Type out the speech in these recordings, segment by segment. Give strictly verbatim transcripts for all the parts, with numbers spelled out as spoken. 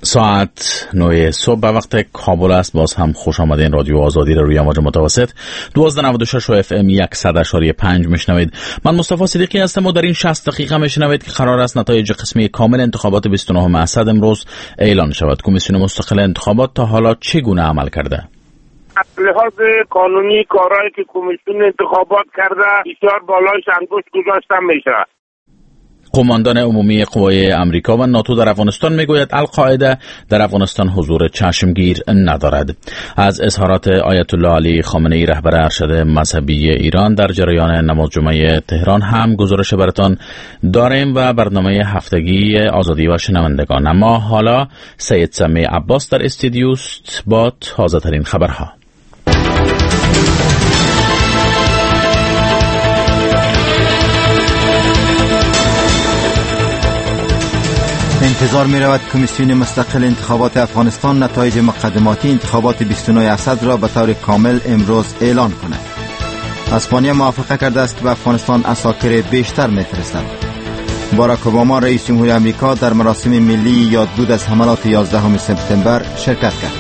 ساعت نه صبح به وقت کابل است. باز هم خوش آمدین. رادیو آزادی را روی امواج متوسط دوازده نود و شش و اف ام صد و پنج میشنوید. من مصطفی صدیقی هستم و در این شصت دقیقه میشنوید که قرار است نتایج قسمی کامل انتخابات بیست و نهم اسد امروز اعلان شود. کمیسیون مستقل انتخابات تا حالا چگونه عمل کرده؟ لحاظ قانونی کارهایی که کمیسیون انتخابات کرده بسیار بالایش انگشت گذاشته میشه. قماندان عمومی قوای امریکا و ناتو در افغانستان میگوید القاعده در افغانستان حضور چشمگیر ندارد. از اظهارات آیت الله علی خامنه‌ای رهبر ارشد مذهبی ایران در جریان نماز جمعه تهران هم گزارش براتان داریم و برنامه هفتگی آزادی و شنوندگان. اما حالا سید سمیع عباس در استودیوست با تازه ترین خبرها. انتظار می رود کمیسیون مستقل انتخابات افغانستان نتایج مقدماتی انتخابات بیست و نه اسد را به طور کامل امروز اعلان کند. اسپانیا موافقه کرده است که به افغانستان عساکر بیشتر می‌فرستد. باراک اوباما رئیس جمهور آمریکا در مراسم ملی یادبود از حملات یازدهم سپتامبر شرکت کرد.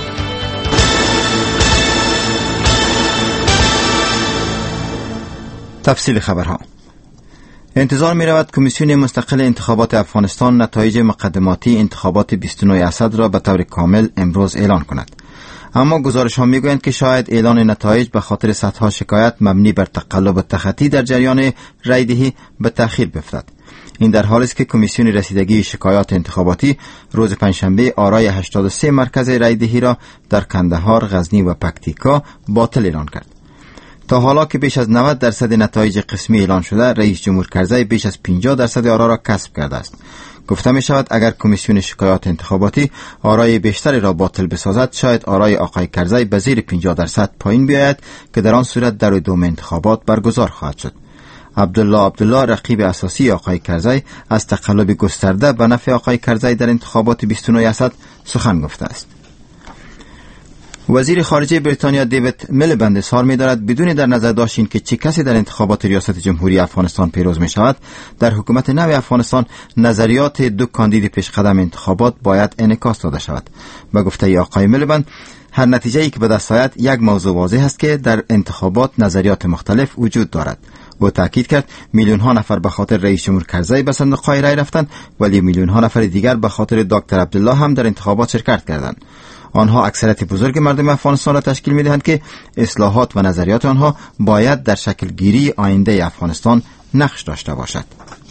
تفصیل خبرها. انتظار می رود کمیسیون مستقل انتخابات افغانستان نتایج مقدماتی انتخابات بیست و نه اسد را به طور کامل امروز اعلان کند. اما گزارش ها می گویند که شاید اعلان نتایج به خاطر صدها شکایت مبنی بر تقلب تخطی در جریان رایدهی به تأخیر بیفتد. این در حالی است که کمیسیون رسیدگی شکایات انتخاباتی روز پنجشنبه آرای هشتاد و سه مرکز رایدهی را در کندهار، غزنی و پکتیکا باطل اعلان کرد. تا حالا که بیش از نود درصد نتایج قسمی اعلان شده، رئیس جمهور کرزی بیش از پنجاه درصد آرا را کسب کرده است. گفته می شود اگر کمیسیون شکایات انتخاباتی آرای بیشتری را باطل بسازد، شاید آرای آقای کرزی به زیر پنجاه درصد پایین بیاید که در آن صورت در دوم انتخابات برگزار خواهد شد. عبدالله عبدالله رقیب اساسی آقای کرزی از تقلب گسترده به نفع آقای کرزی در انتخابات بیست و نه اسد سخن گفته است. وزیر خارجه بریتانیا دیوید میلیبند اظهار می‌دارد بدون در نظر داشتن که چه کسی در انتخابات ریاست جمهوری افغانستان پیروز می شود، در حکومت نو افغانستان نظریات دو کاندید پیشقدم انتخابات باید انعکاس داده شود. به گفته آقای میلیبند، هر نتیجه‌ای که به دست آید یک موضوع واضح است که در انتخابات نظریات مختلف وجود دارد. او تاکید کرد میلیون ها نفر به خاطر رئیس جمهور کرزی به صندوق‌های رای رفتند، ولی میلیون ها نفر دیگر به خاطر دکتر عبدالله هم در انتخابات شرکت کردند. آنها اکثریت بزرگ مردم افغانستان را تشکیل می‌دهند که اصلاحات و نظریات آنها باید در شکل گیری آینده افغانستان نقش داشته باشد.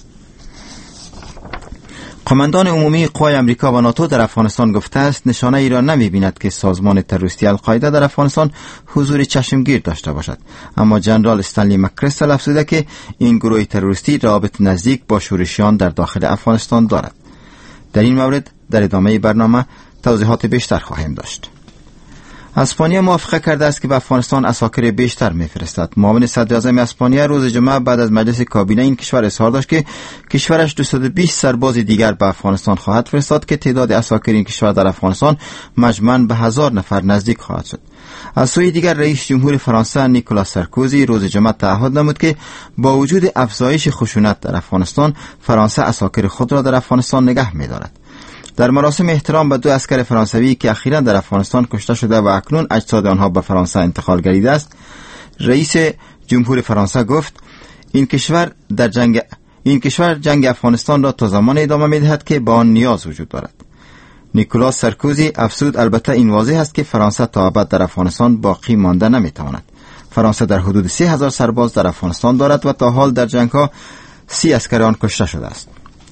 قماندان عمومی قوای امریکا و ناتو در افغانستان گفته است نشانه ای را نمی‌بیند که سازمان تروریستی القاعده در افغانستان حضور چشمگیر داشته باشد. اما جنرال استنلی مکریستل افزوده که این گروه تروریستی رابط نزدیک با شورشیان در داخل افغانستان دارد. در این مورد در ادامه برنامه توضیحات بیشتر خواهیم داشت. اسپانیا موافقه کرده است که به افغانستان عساکر بیشتر می‌فرستد. معاون صدر اعظم اسپانیا روز جمعه بعد از مجلس کابینه این کشور اظهار داشت که کشورش دویست و بیست سرباز دیگر به افغانستان خواهد فرستاد که تعداد عساکر این کشور در افغانستان مجموعاً به هزار نفر نزدیک خواهد شد. از سوی دیگر رئیس جمهور فرانسه نیکولاس سارکوزی روز جمعه تعهد نمود که با وجود افزایش خشونت در افغانستان، فرانسه عساکر خود را در افغانستان نگه می‌دارد. در مراسم احترام به دو عسکر فرانسوی که اخیراً در افغانستان کشته شده و اکنون اجساد آنها به فرانسه انتقال گردیده است، رئیس جمهور فرانسه گفت این کشور در جنگ این کشور جنگ افغانستان را تا زمان ادامه می‌دهد که با آن نیاز وجود دارد. نیکولاس سارکوزی افزود البته این واضح است که فرانسه تا ابد در افغانستان باقی مانده نمی‌تواند. فرانسه در حدود سه هزار سرباز در افغانستان دارد و تا حال در جنگ‌ها سی عسکر آن کشته شده است.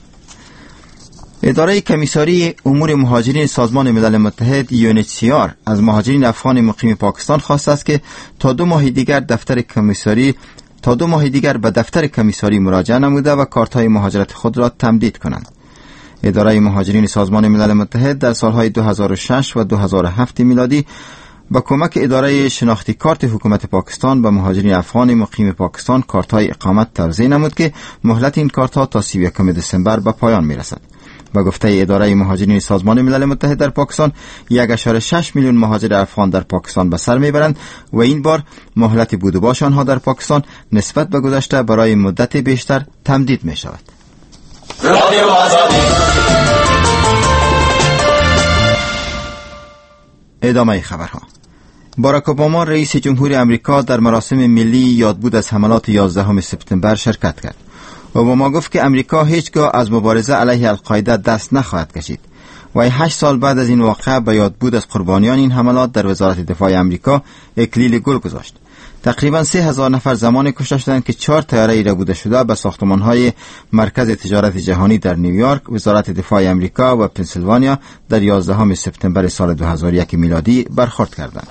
اداره کمیساری امور مهاجرین سازمان ملل متحد یو ان اچ سی آر از مهاجرین افغان مقیم پاکستان خواسته است که تا دو ماه دیگر دفتر کمیساری تا دو ماه دیگر به دفتر کمیساری مراجعه نموده و کارت‌های مهاجرت خود را تمدید کنند. اداره مهاجرین سازمان ملل متحد در سالهای دو هزار و شش و دو هزار و هفت میلادی با کمک اداره شناختی کارت حکومت پاکستان به مهاجرین افغان مقیم پاکستان کارت‌های اقامت توزیع نمود که مهلت این کارت‌ها تا سی و یکم دسامبر به پایان میرسد. با گفته اداره مهاجرین سازمان ملل متحد در پاکستان، یک ممیز شش میلیون مهاجر افغان در پاکستان به سر میبرند و این بار مهلت بود و باش آنها در پاکستان نسبت به گذشته برای مدت بیشتر تمدید می شود. رادیو آزادی ادامه خبرها. باراک اوباما رئیس جمهوری امریکا در مراسم ملی یادبود از حملات یازدهم سپتامبر شرکت کرد. اوباما گفت که امریکا هیچگاه از مبارزه علیه القاعده دست نخواهد کشید. و هشت سال بعد از این واقعه به یادبود از قربانیان این حملات در وزارت دفاع امریکا اکلیل گل گذاشت. تقریبا سه هزار نفر زمان کشته شدند که چهار طیاره ایره بوده شده به ساختمان‌های مرکز تجارت جهانی در نیویورک، وزارت دفاع امریکا و پنسیلوانیا در یازدهم سپتامبر سال دو هزار و یک میلادی برخورد کردند.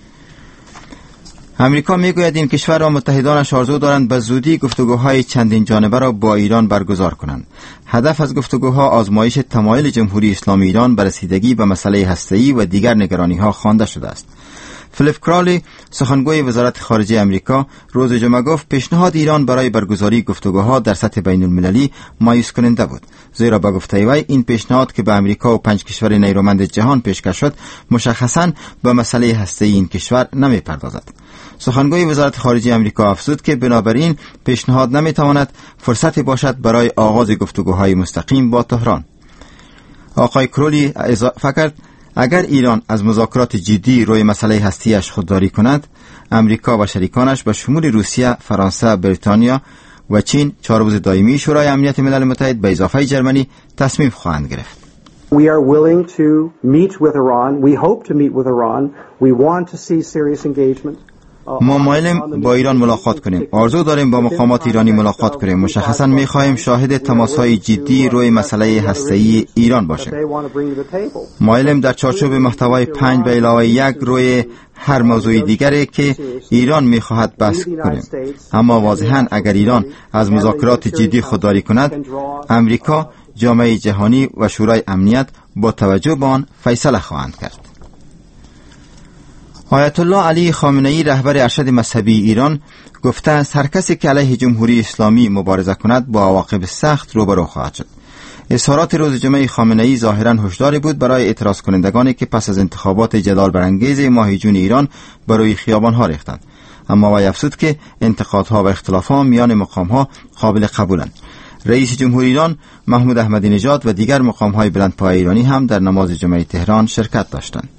امریکا میگوید این کشور و متحدانش آرزو دارند به زودی گفتگوهای چندین جانبه را با ایران برگزار کنند. هدف از گفتگوها آزمایش تمایل جمهوری اسلامی ایران به رسیدگی به مسئله هسته‌ای و دیگر نگرانی‌ها خوانده شده است. فلیپ کرالی، سخنگوی وزارت خارجه امریکا، روز جمعه گفت پیشنهاد ایران برای برگزاری گفتگوها در سطح بین المللی مایوس کننده بود، زیرا به گفته وی این پیشنهاد که به امریکا و پنج کشور نیرومند جهان پیشکش شد مشخصاً به مسئله هسته‌ای این کشور نمی‌پردازد. سخنگوی وزارت خارجه امریکا افزود که بنابراین پیشنهاد نمی‌تواند فرصتی باشد برای آغاز گفتگوهای مستقیم با تهران. آقای کرولی اضافه کرد اگر ایران از مذاکرات جدی روی مسئله هستی‌اش خودداری کند، امریکا و شریکانش به شمول روسیه، فرانسه، بریتانیا و چین، چهاربوز دائمی شورای امنیت ملل متحد به اضافه جرمنی تصمیم خواهند گرفت. We are willing to meet with Iran. We hope to meet with Iran. We want to see serious engagement. ما مایلیم با ایران ملاقات کنیم. آرزو داریم با مقامات ایرانی ملاقات کنیم. مشخصاً می‌خواهیم شاهد تماس‌های جدی روی مسئله هسته‌ای ایران باشیم. مایلیم در چارچوب محتوای پنج به علاوه یک روی هر موضوع دیگری که ایران می‌خواهد بحث کنیم. اما واضحاً اگر ایران از مذاکرات جدی خودداری کند، امریکا، جامعه جهانی و شورای امنیت با توجه به آن فیصله خواهند کرد. آیت الله علی خامنه ای رهبر ارشد مذهبی ایران گفته است هر کسی که علیه جمهوری اسلامی مبارزه کند با عواقب سخت روبرو خواهد شد. اظهارات روز جمعه خامنه ای ظاهرا هشداری بود برای اعتراض کنندگانی که پس از انتخابات جدال برانگیز ماه جون ایران بر روی خیابان‌ها ریختند. اما وی افزود که انتقادها و اختلافات میان مقام‌ها قابل قبولند. رئیس جمهوری ایران محمود احمدی نژاد و دیگر مقام‌های بلندپایه ایرانی هم در نماز جمعه تهران شرکت داشتند.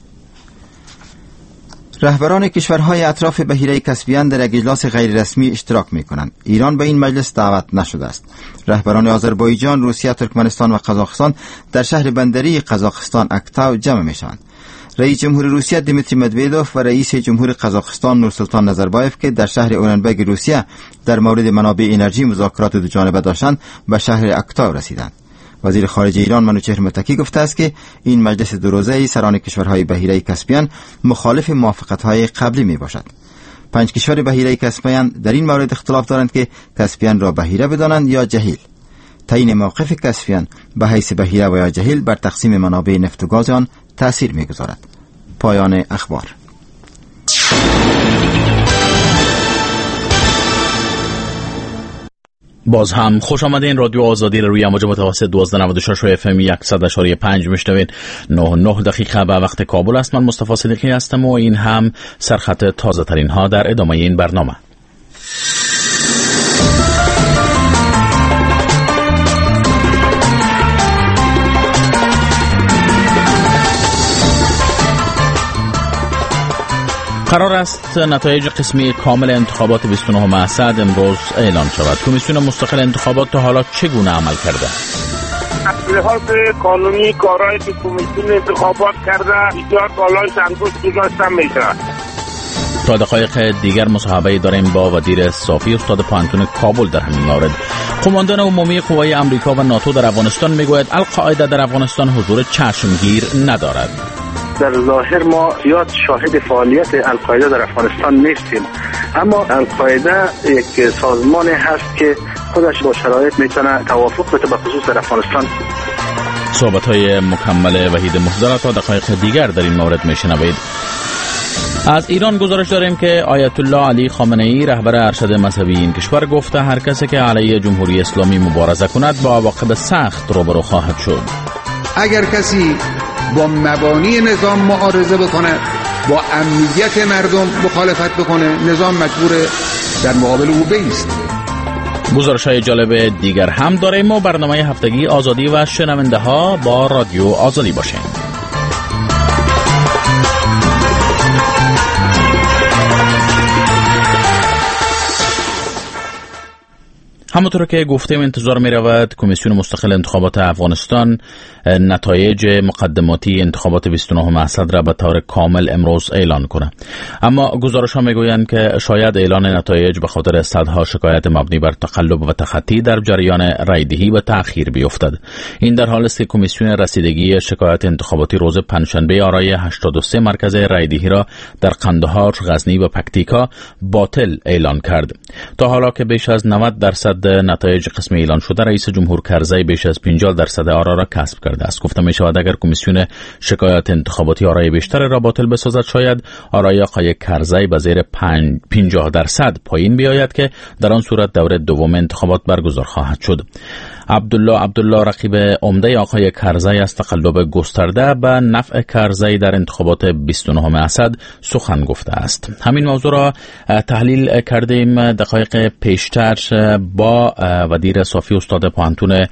رهبران کشورهای اطراف بحیره کسپین در یک اجلاس غیر رسمی اشتراک می‌کنند. ایران به این مجلس دعوت نشده است. رهبران آذربایجان، روسیه، ترکمنستان و قزاقستان در شهر بندری قزاقستان اکتاو جمع می‌شوند. رئیس جمهور روسیه دیمیتری مدویدوف و رئیس جمهور قزاقستان نورسلطان نظربایف که در شهر اورنبرگ روسیه در مورد منابع انرژی مذاکرات دو جانبه داشتند به شهر اکتاو رسیدند. وزیر خارجه ایران منوچهر متکی گفته است که این مجلس دو روزه سران کشورهای بحیره کسپین مخالف موافقت‌های قبلی میباشد. پنج کشور بحیره کسپین در این مورد اختلاف دارند که کسپین را بحیره بدانند یا جهیل. تعیین موقف کسپین به حیث بحیره و یا جهیل بر تقسیم منابع نفت و گاز آن تأثیر میگذارد. پایان اخبار. باز هم خوش آمدین. رادیو آزادی روی امواج متوسط دوازده و نود و شش اف ام صد و پنج میشنوین. نه و نه دقیقه به وقت کابل است. من مصطفی صدیقی هستم و این هم سرخط تازه ترین ها در ادامه این برنامه. قرار است نتایج قسمی کامل انتخابات بیست و نه اسد امروز اعلان شود. کمیسیون مستقل انتخابات تا حالا چگونه عمل کرده؟ از لحاظ قانونی کارهایی که کمیسیون انتخابات کرده بسیار بالای انگشت گذاشته میشه. تا دقایق دیگر مصاحبه داریم با وزیر صافی استاد پانتون کابل در همین مورد. قماندان عمومی قوای امریکا و ناتو در افغانستان میگوید القاعده در افغانستان حضور چشمگیر ندارد. در ظاهر ما زیاد شاهد فعالیت القاعده در افغانستان نیستیم، اما القاعده یک سازمان هست که خودش با شرایط میتونه توافق بده به خصوص در افغانستان. صحبت های مکمل وحید محضر تا دقایق دیگر در این مورد میشنوید. از ایران گزارش داریم که آیت الله علی خامنه ای رهبر ارشد مذهبی این کشور گفته هر کسی که علیه جمهوری اسلامی مبارزه کند با عواقب سخت روبرو خواهد شد. اگر کسی با مبانی نظام معارضه بکنه، با امنیت مردم مخالفت بکنه، نظام مجبور در مقابل او بایست. گزارش های جالب دیگر هم داریم و برنامه هفتگی آزادی و شنونده ها با رادیو آزادی باشین. همونطور که گفتیم انتظار می رود کمیسیون مستقل انتخابات افغانستان نتایج مقدماتی انتخابات بیست و نهم اسد را به طور کامل امروز اعلان کنه. اما گزارش ها می گویند که شاید اعلان نتایج به خاطر صدها شکایت مبنی بر تقلب و تخطی در جریان رایدهی به تأخیر بیفتد. این در حالی است که کمیسیون رسیدگی شکایت انتخاباتی روز پنجشنبه آرای هشتاد و سه مرکز رایدهی را در قندهار، غزنی و پکتیکا باطل اعلان کرد. تا حالا که بیش از نود درصد نتایج قسمی اعلان شده، رئیس جمهور کرزی بیش از پنجاه درصد آرا را کسب کرده است. گفته می شود اگر کمیسیون شکایت انتخاباتی آرای بیشتر را باطل بسازد، شاید آرای آقای کرزی به زیر پنجاه درصد پایین بیاید که در آن صورت دوره دوم انتخابات برگزار خواهد شد. عبدالله عبدالله رقیب عمده آقای کرزی از تقلب گسترده به نفع کرزی در انتخابات بیست و نهم اسد سخن گفته است. همین موضوع را تحلیل کردیم دقایق پیشتر با ودیر صافی استاد پوهنتون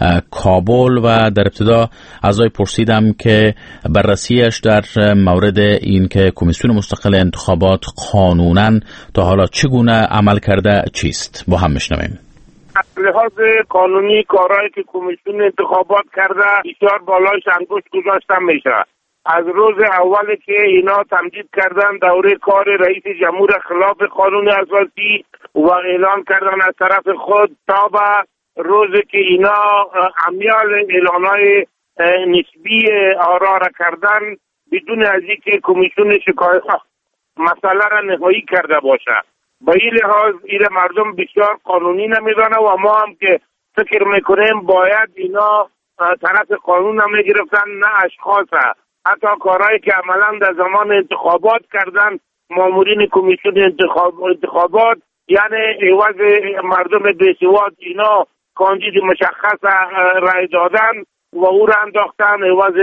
کابل و در ابتدا از او پرسیدم که بررسیش در مورد این که کمیسیون مستقل انتخابات قانونا تا حالا چگونه عمل کرده چیست. با هم میشنویم. لحاظ قانونی کارهایی که کمیسیون انتخابات کرده بسیار بالایش انگشت گذاشته میشه. از روز اولی که اینا تمدید کردن دوره کار رئیس جمهور خلاف قانون اساسی و اعلان کردن از طرف خود تا به روزی که اینا امیال اعلانهای نسبی آرا را کردن بدون از اینکه کمیسیون شکایت مسئله را نهایی کرده باشه. با این لحاظ این مردم بسیار قانونی نمیدانه و ما هم که فکر میکنیم باید اینا طرف قانون هم میگرفتن نه اشخاص. حتی کارهایی که عملا در زمان انتخابات کردن مامورین کمیسیون انتخاب انتخابات یعنی عوض مردم بی‌سواد اینا کاندید مشخص رای دادن و او را انداختن، عوض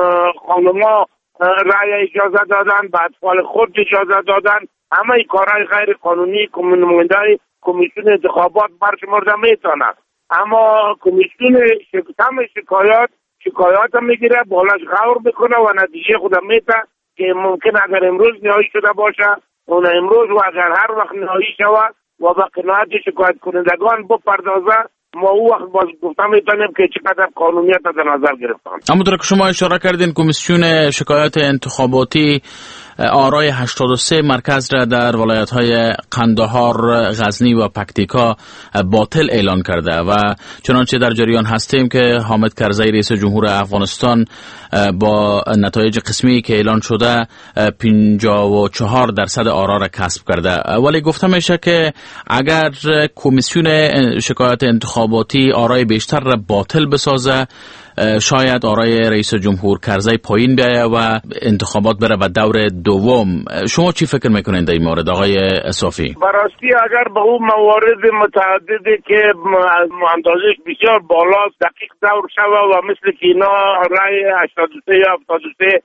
خانما رای اجازه دادن، به اطفال خود اجازه دادن. همه ای کارهای غیر قانونی نماینده کمیسیون انتخابات برشمرده میتونه. اما کمیسیون هم شکایات شکایات هم میگیره، بالاش غور میکنه و نتیجه خودم میته که ممکن اگر امروز نهایی شده باشه اون امروز و اگر هر وقت نهایی شود و به قناعت شکایت کنندگان بپردازه ما او وقت باز گفتم میتونیم که چقدر قانونیت در نظر گرفتن. همونطور که شما اشاره کردین کمیسیون شکایت انتخاباتی آرای هشتاد و سه مرکز را در ولایت‌های قندهار، غزنی و پکتیکا باطل اعلان کرده و چنانچه در جریان هستیم که حامد کرزی رئیس جمهور افغانستان با نتایج قسمی که اعلان شده پنجاه و چهار درصد آرا را کسب کرده. ولی گفته میشه که اگر کمیسیون شکایت انتخاباتی آرای بیشتر را باطل بسازه شاید آرای رئیس جمهور کرزی پایین بیایه و انتخابات بره به دور دوم. شما چی فکر میکنید در این مورد آقای صافی؟ براستی اگر به اون موارد متعددی که اندازش بسیار بالاست دقیق دور شوه و مثل که اینا رای هشتاد و سه یا هفتاد و سه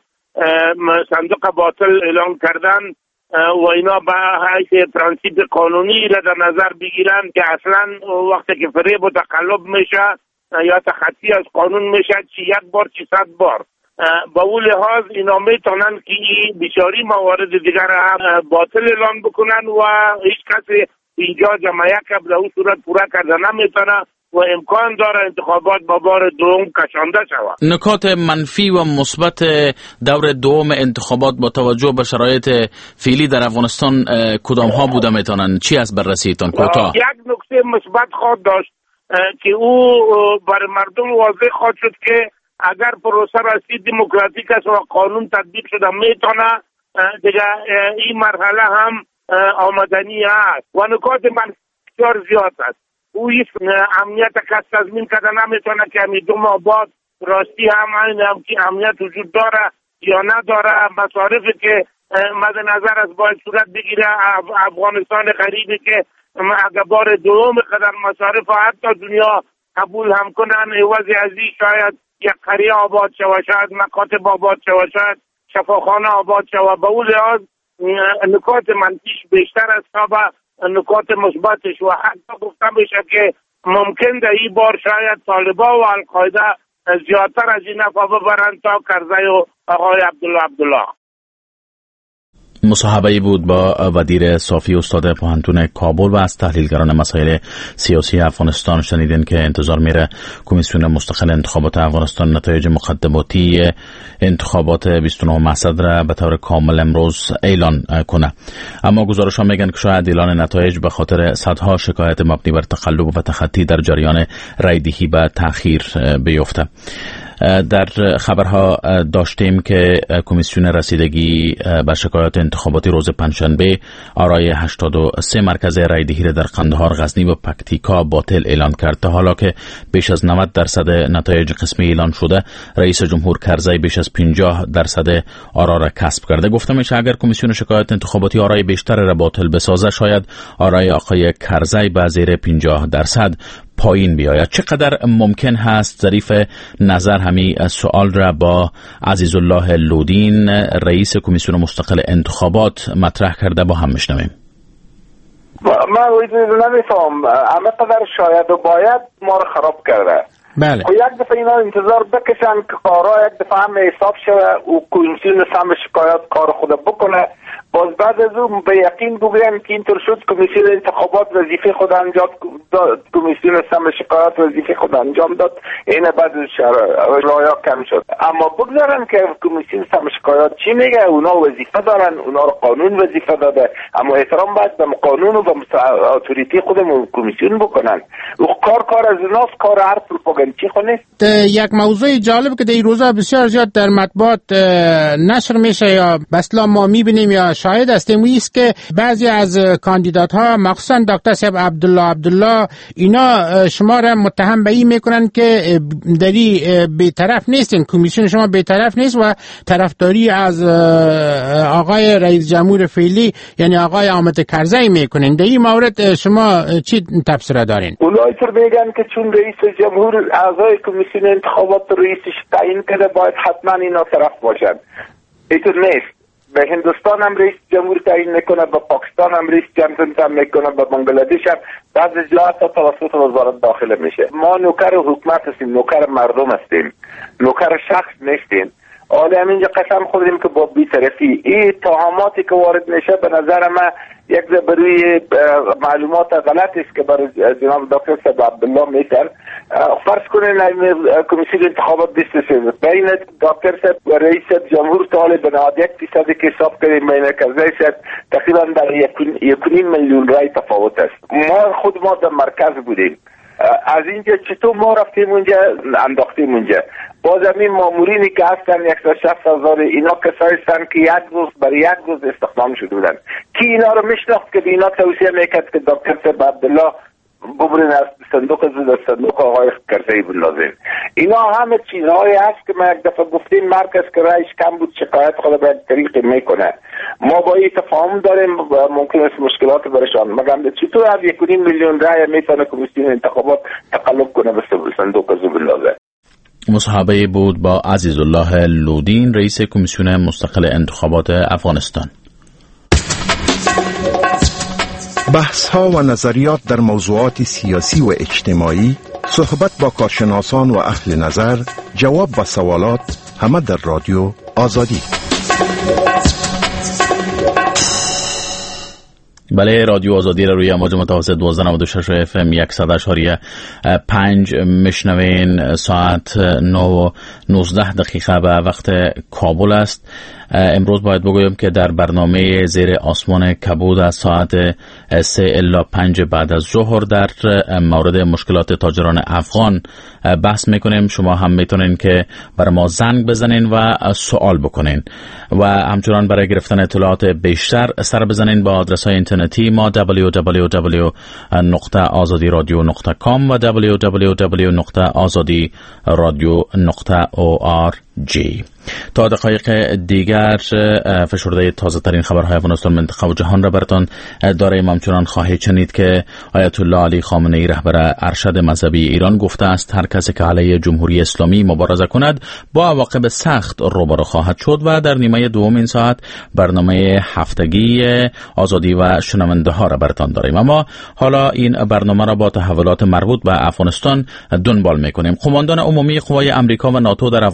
صندوق باطل اعلان کردن و اینا به حیث پرانسیپ قانونی را در نظر بگیرن که اصلا وقتی که فریب و تقلب میشه یا تخطی از قانون میشه چی یک بار چی صد بار. با اون لحاظ اینا میتونن که بسیاری موارد دیگر هم باطل اعلان بکنن و هیچ کسی اینجا جمعیت که به اون صورت پورا کرده نمیتونه و امکان داره انتخابات با بار دوم کشانده شود. نکات منفی و مثبت دور دوم انتخابات با توجه به شرایط فعلی در افغانستان کدام ها بوده میتونن؟ چی از بررسیتون کوتاه؟ یک نکته مثبت خواهد داشت که او برای مردم واضح خواهد شد که اگر پروسه راستی دموکراتیک است و قانون تطبیق شده میتونه دیگه این مرحله هم آمدنی است و نکات منفی بسیار زیاد است. او هیچ امنیت کس تضمین کرده نمیتونه که همین دو ماه بعد راستی هم این هم که امنیت وجود داره یا نداره. مصارفی که مد نظر از باید صورت بگیره افغانستان غریبی که اگر بار دوم قدر مصارف حتی دنیا قبول هم کنن عوض از این شاید یک قریه آباد شود، شاید مکاتب آباد شود، شاید شفاخانه آباد شود. به اون لحاظ نکات منفیش بیشتر از تا به نکات مثبتش و حتی گفتم بشه که ممکن در این بار شاید طالبا و القاعده زیادتر از این نفع ببرن تا کرزی و آقای عبدالله عبدالله. مصاحبه‌ای بود با ودیر صافی استاد پوهنتون کابل و از تحلیلگران مسائل سیاسی افغانستان شنیدین که انتظار میره کمیسیون مستقل انتخابات افغانستان نتایج مقدماتی انتخابات بیست و نه مقصد را به طور کامل امروز اعلان کنه. اما گزارش ها میگن که شاید اعلان نتایج به خاطر صدها شکایت مبنی بر تقلب و تخطی در جریان رایدهی به تأخیر بیفته. در خبرها داشتیم که کمیسیون رسیدگی به شکایات انتخاباتی روز پنجشنبه آرای هشتاد و سه مرکز رایدهی را در قندهار، غزنی و پکتیکا باطل اعلان کرد. تا حالا که بیش از نود درصد نتایج قسمی اعلان شده، رئیس جمهور کرزی بیش از پنجاه درصد آرا را کسب کرده. گفته میشه اگر کمیسیون شکایات انتخاباتی آرای بیشتر را باطل بسازه، شاید آرای آقای کرزی به زیر پنجاه درصد پایین بیاید. چقدر ممکن هست؟ ظریف نظر همین سوال را با عزیزالله لودین رئیس کمیسیون مستقل انتخابات مطرح کرده، با هم میشنویم. من نمیفهم همه قدر شاید و باید ما رو خراب کرده. بله. یک دفعه اینا انتظار بکشن که کارا یک دفعه هم حساب شده و کمیسیون سم شکایات کار خود بکنه، باز بعد از اون به یقین بگویم که اینطور شد کمیسیون انتخابات وظیفه خود انجام داد، کمیسیون سم شکایات وظیفه خود انجام داد، این بعد رعایا کم شد. اما بگذارن که کمیسیون سم شکایات چی میگه، اونا وظیفه دارن، اونا رو قانون وظیفه داده، اما احترام باید به قانون و به اتوریتی خودمون کمیسیون بکنن. و کار کار از اوناست، کار هر پروپاگاندی خونه. یک موضوع جالب که در این روزا بسیار زیاد در مطبوعات نشر میشه یا بسلا ما میبینیم یا شاهد هستیم، است که بعضی از کاندیدات ها مخصوصا دکتر صاحب عبدالله عبدالله اینا شما را متهم به این میکنن که دری بی‌طرف نیستین، کمیسیون شما بی‌طرف نیست و طرفداری از آقای رئیس جمهور فعلی یعنی آقای حامد کرزی میکنین. در این مورد شما چی تبصره دارین؟ اونایی که میگن که چون رئیس جمهور اعضای کمیسیون انتخابات رئیسش تعیین کرده باید حتما اینا طرف باشن، اینطور نیست. به هندوستان هم رئیس جمهور تعیین میکنه، به پاکستان هم رئیس جمهور تعیین میکنه، به بنگلادش هم بعضی جاها تا توسط وزارت داخله میشه. ما نوکر حکومت هستیم، نوکر مردم هستیم، نوکر شخص نیستیم. حالا همینجا قسم خوردیم که با بی‌طرفی این اتهاماتی که وارد میشه به نظر من یک بروی معلومات غلط است که برای جناب دکتر صاحب عبدالله میتر. فرض کنین کمیسیون انتخابات بیست و سه بین دکتر صاحب و رئیس جمهور طالب بناد یک فیصدی که حساب کنیم بین کرزی صاحب تقریبا در یک و نیم میلیون رای تفاوت است. ما خود ما در مرکز بودیم، از اینجا چطور ما رفتیم اونجا انداختیم اونجا. باز همین مامورینی که هستن یک و شصت هزار اینا کسایی هستن که یک روز برای یک روز استخدام شده بودن. کی اینا رو میشناخت که اینا توصیه میکرد که دکتر صاحب عبدالله ببرین از صندوق زود از صندوق آقای کرزی بندازین؟ اینا همه چیزهایی هست که ما یک دفعه گفتیم مرکز که رایش کم بود شکایت خود به طریقی میکنه. ما با این تفاهم داریم ممکن است مشکلات برشان، مگم چطور از یک و نیم میلیون رای میتونه کمیسیون انتخابات تقلب کنه به صندوق زود بندازه؟ مصاحبه بود با عزیزالله لودین رئیس کمیسیون مستقل انتخابات افغانستان. بحث ها و نظریات در موضوعات سیاسی و اجتماعی، صحبت با کارشناسان و اهل نظر، جواب و سوالات، همه در رادیو آزادی. بله، رادیو آزادی را روی امواج متوسط دوازده و نود و شش اف ام صد اشاری پنج میشنوین. ساعت نه و نوزده دقیقه به وقت کابل است. امروز باید بگویم که در برنامه زیر آسمان کبود از ساعت سه الا پنج بعد از ظهر در مورد مشکلات تاجران افغان بحث میکنیم. شما هم میتونین که برای ما زنگ بزنین و سوال بکنین و همچنان برای گرفتن اطلاعات بیشتر سر بزنین با آدرس های اینترنتی ما دبلیو دبلیو دبلیو نقطه آزادی رادیو نقطه کام و دبلیو دبلیو دبلیو نقطه آزادی رادیو نقطه او آر جی. تا دقایق دیگر فشرده تازه ترین خبرهای افغانستان، منطقه و جهان را براتان داریم. همچنان خواهید شنید که آیت الله علی خامنه ای رهبر ارشد مذهبی ایران گفته است هر کسی که علیه جمهوری اسلامی مبارزه کند با عواقب سخت روبرو خواهد شد. و در نیمه دوم این ساعت برنامه هفتگی آزادی و شنونده ها را براتان داریم. اما حالا این برنامه را با تحولات مربوط به افغانستان دنبال میکنیم. قماندان عمومی قوای امریکا و ناتو در افغانستان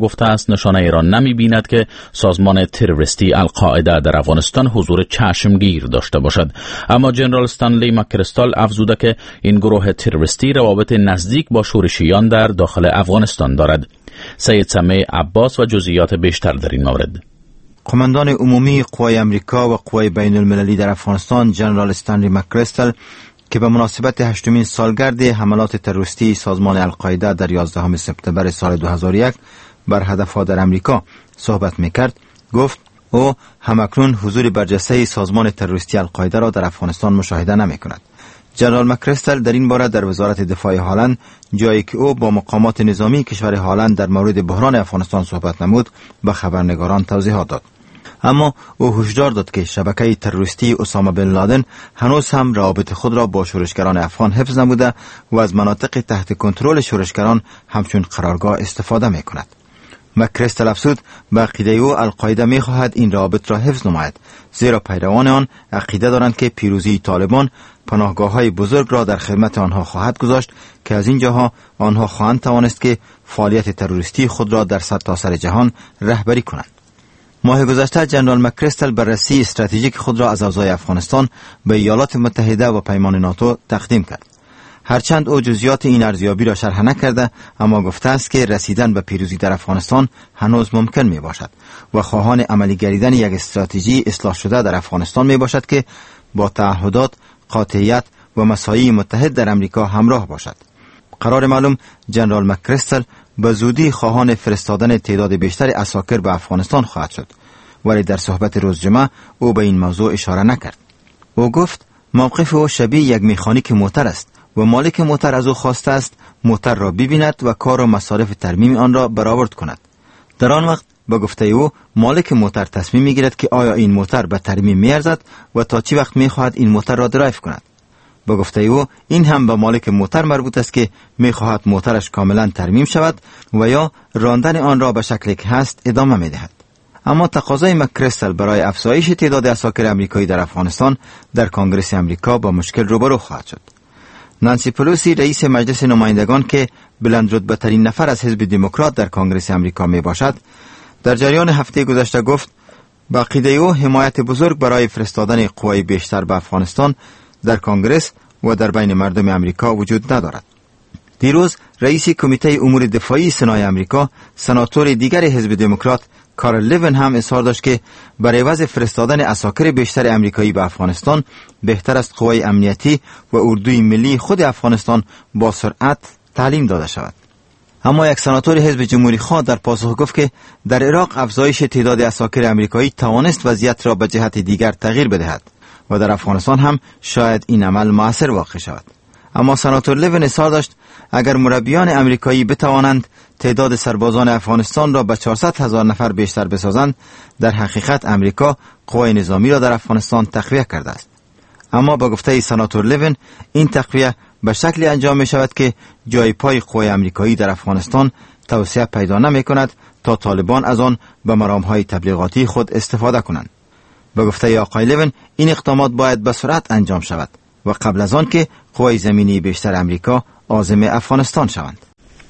گفته است نشانه ای را نمی بیند که سازمان تروریستی القاعده در افغانستان حضور چشمگیر داشته باشد. اما جنرال استنلی مکریستال افزوده که این گروه تروریستی روابط نزدیک با شورشیان در داخل افغانستان دارد. سید سمیع عباس و جزئیات بیشتر در این مورد. قماندان عمومی قوای امریکا و قوای بین المللی در افغانستان جنرال استنلی مکریستال که به مناسبت هشتمین سالگرد حملات تروریستی سازمان القاعده در یازدهم سپتامبر سال دو هزار و یک بر هدفها در امریکا صحبت میکرد، گفت او همکنون حضور برجسته سازمان تروریستی القاعده را در افغانستان مشاهده نمیکند. جنرال مکریستال در این باره در وزارت دفاع هلند، جایی که او با مقامات نظامی کشور هلند در مورد بحران افغانستان صحبت نمود، به خبرنگاران توضیحات داد. اما او هشدار داد که شبکه تروریستی اسامه بن لادن هنوز هم روابط خود را با شورشگران افغان حفظ نموده و از مناطق تحت کنترل شورشگران همچون قرارگاه استفاده می کند. مکریستال افزود به عقیده او القاعده می خواهد این روابط را حفظ نماید، زیرا پیروان آن عقیده دارند که پیروزی طالبان پناهگاه های بزرگ را در خدمت آنها خواهد گذاشت که از این جاها آنها خواهند توانست که فعالیت تروریستی خود را در سرتاسر جهان رهبری کنند. ماه گذشته جنرال مکریستال بررسی استراتژیک خود را از اوضاع افغانستان به ایالات متحده و پیمان ناتو تقدیم کرد. هرچند او جزئیات این ارزیابی را شرح نکرده، اما گفته است که رسیدن به پیروزی در افغانستان هنوز ممکن می باشد و خواهان عملی گردیدن یک استراتژی اصلاح شده در افغانستان می باشد که با تعهدات، قاطعیت و مساعی متحد در امریکا همراه باشد. قرار معلوم جنرال مکریستال به زودی خواهان فرستادن تعداد بیشتر عساکر به افغانستان خواهد شد، ولی در صحبت روز جمعه او به این موضوع اشاره نکرد. او گفت موقف او شبیه یک مکانیک موتر است و مالک موتر از او خواسته است موتر را ببیند و کار و مصارف ترمیم آن را برآورد کند. در آن وقت به گفته او مالک موتر تصمیم میگیرد که آیا این موتر به ترمیم میارزد و تا چی وقت میخواهد این موتر را درایو کند. به گفته او این هم به مالک موتر مربوط است که میخواهد موترش کاملا ترمیم شود و یا راندن آن را به شکلی که هست ادامه میدهد. اما تقاضای مکریستال برای افزایش تعداد عساکر امریکایی در افغانستان در کنگره امریکا با مشکل روبرو خواهد شد. نانسی پلوسی رئیس مجلس نمایندگان که بلند رتبه ترین نفر از حزب دموکرات در کنگره امریکا می باشد، در جریان هفته گذشته گفت با عقیده او حمایت بزرگ برای فرستادن قوای بیشتر به افغانستان در کنگره و در بین مردم امریکا وجود ندارد. دیروز رئیس کمیته امور دفاعی سنای امریکا، سناتور دیگر حزب دموکرات کارل لیون هم اظهار داشت که برای عوض فرستادن عساکر بیشتر امریکایی به افغانستان بهتر است قوای امنیتی و اردوی ملی خود افغانستان با سرعت تعلیم داده شود. اما یک سناتور حزب جمهوری خواه در پاسخ گفت که در عراق افزایش تعداد عساکر امریکایی توانست وضعیت را به جهت دیگر تغییر بدهد و در افغانستان هم شاید این عمل مؤثر واقع شود. اما سناتور لیون اظهار داشت اگر مربیان امریکایی بتوانند تعداد سربازان افغانستان را به چهارصد هزار نفر بیشتر بسازند، در حقیقت امریکا قوای نظامی را در افغانستان تقویه کرده است. اما با گفته سناتور لیون این تقویه به شکلی انجام می شود که جای پای قوای امریکایی در افغانستان توسعه پیدا نمی کند تا طالبان از آن به مرامهای تبلیغاتی خود استفاده کنند. با گفته آقای لیون این اقدامات باید به سرعت انجام شود و قبل از آن که قوای زمینی بیشتر امریکا عازم افغانستان شوند.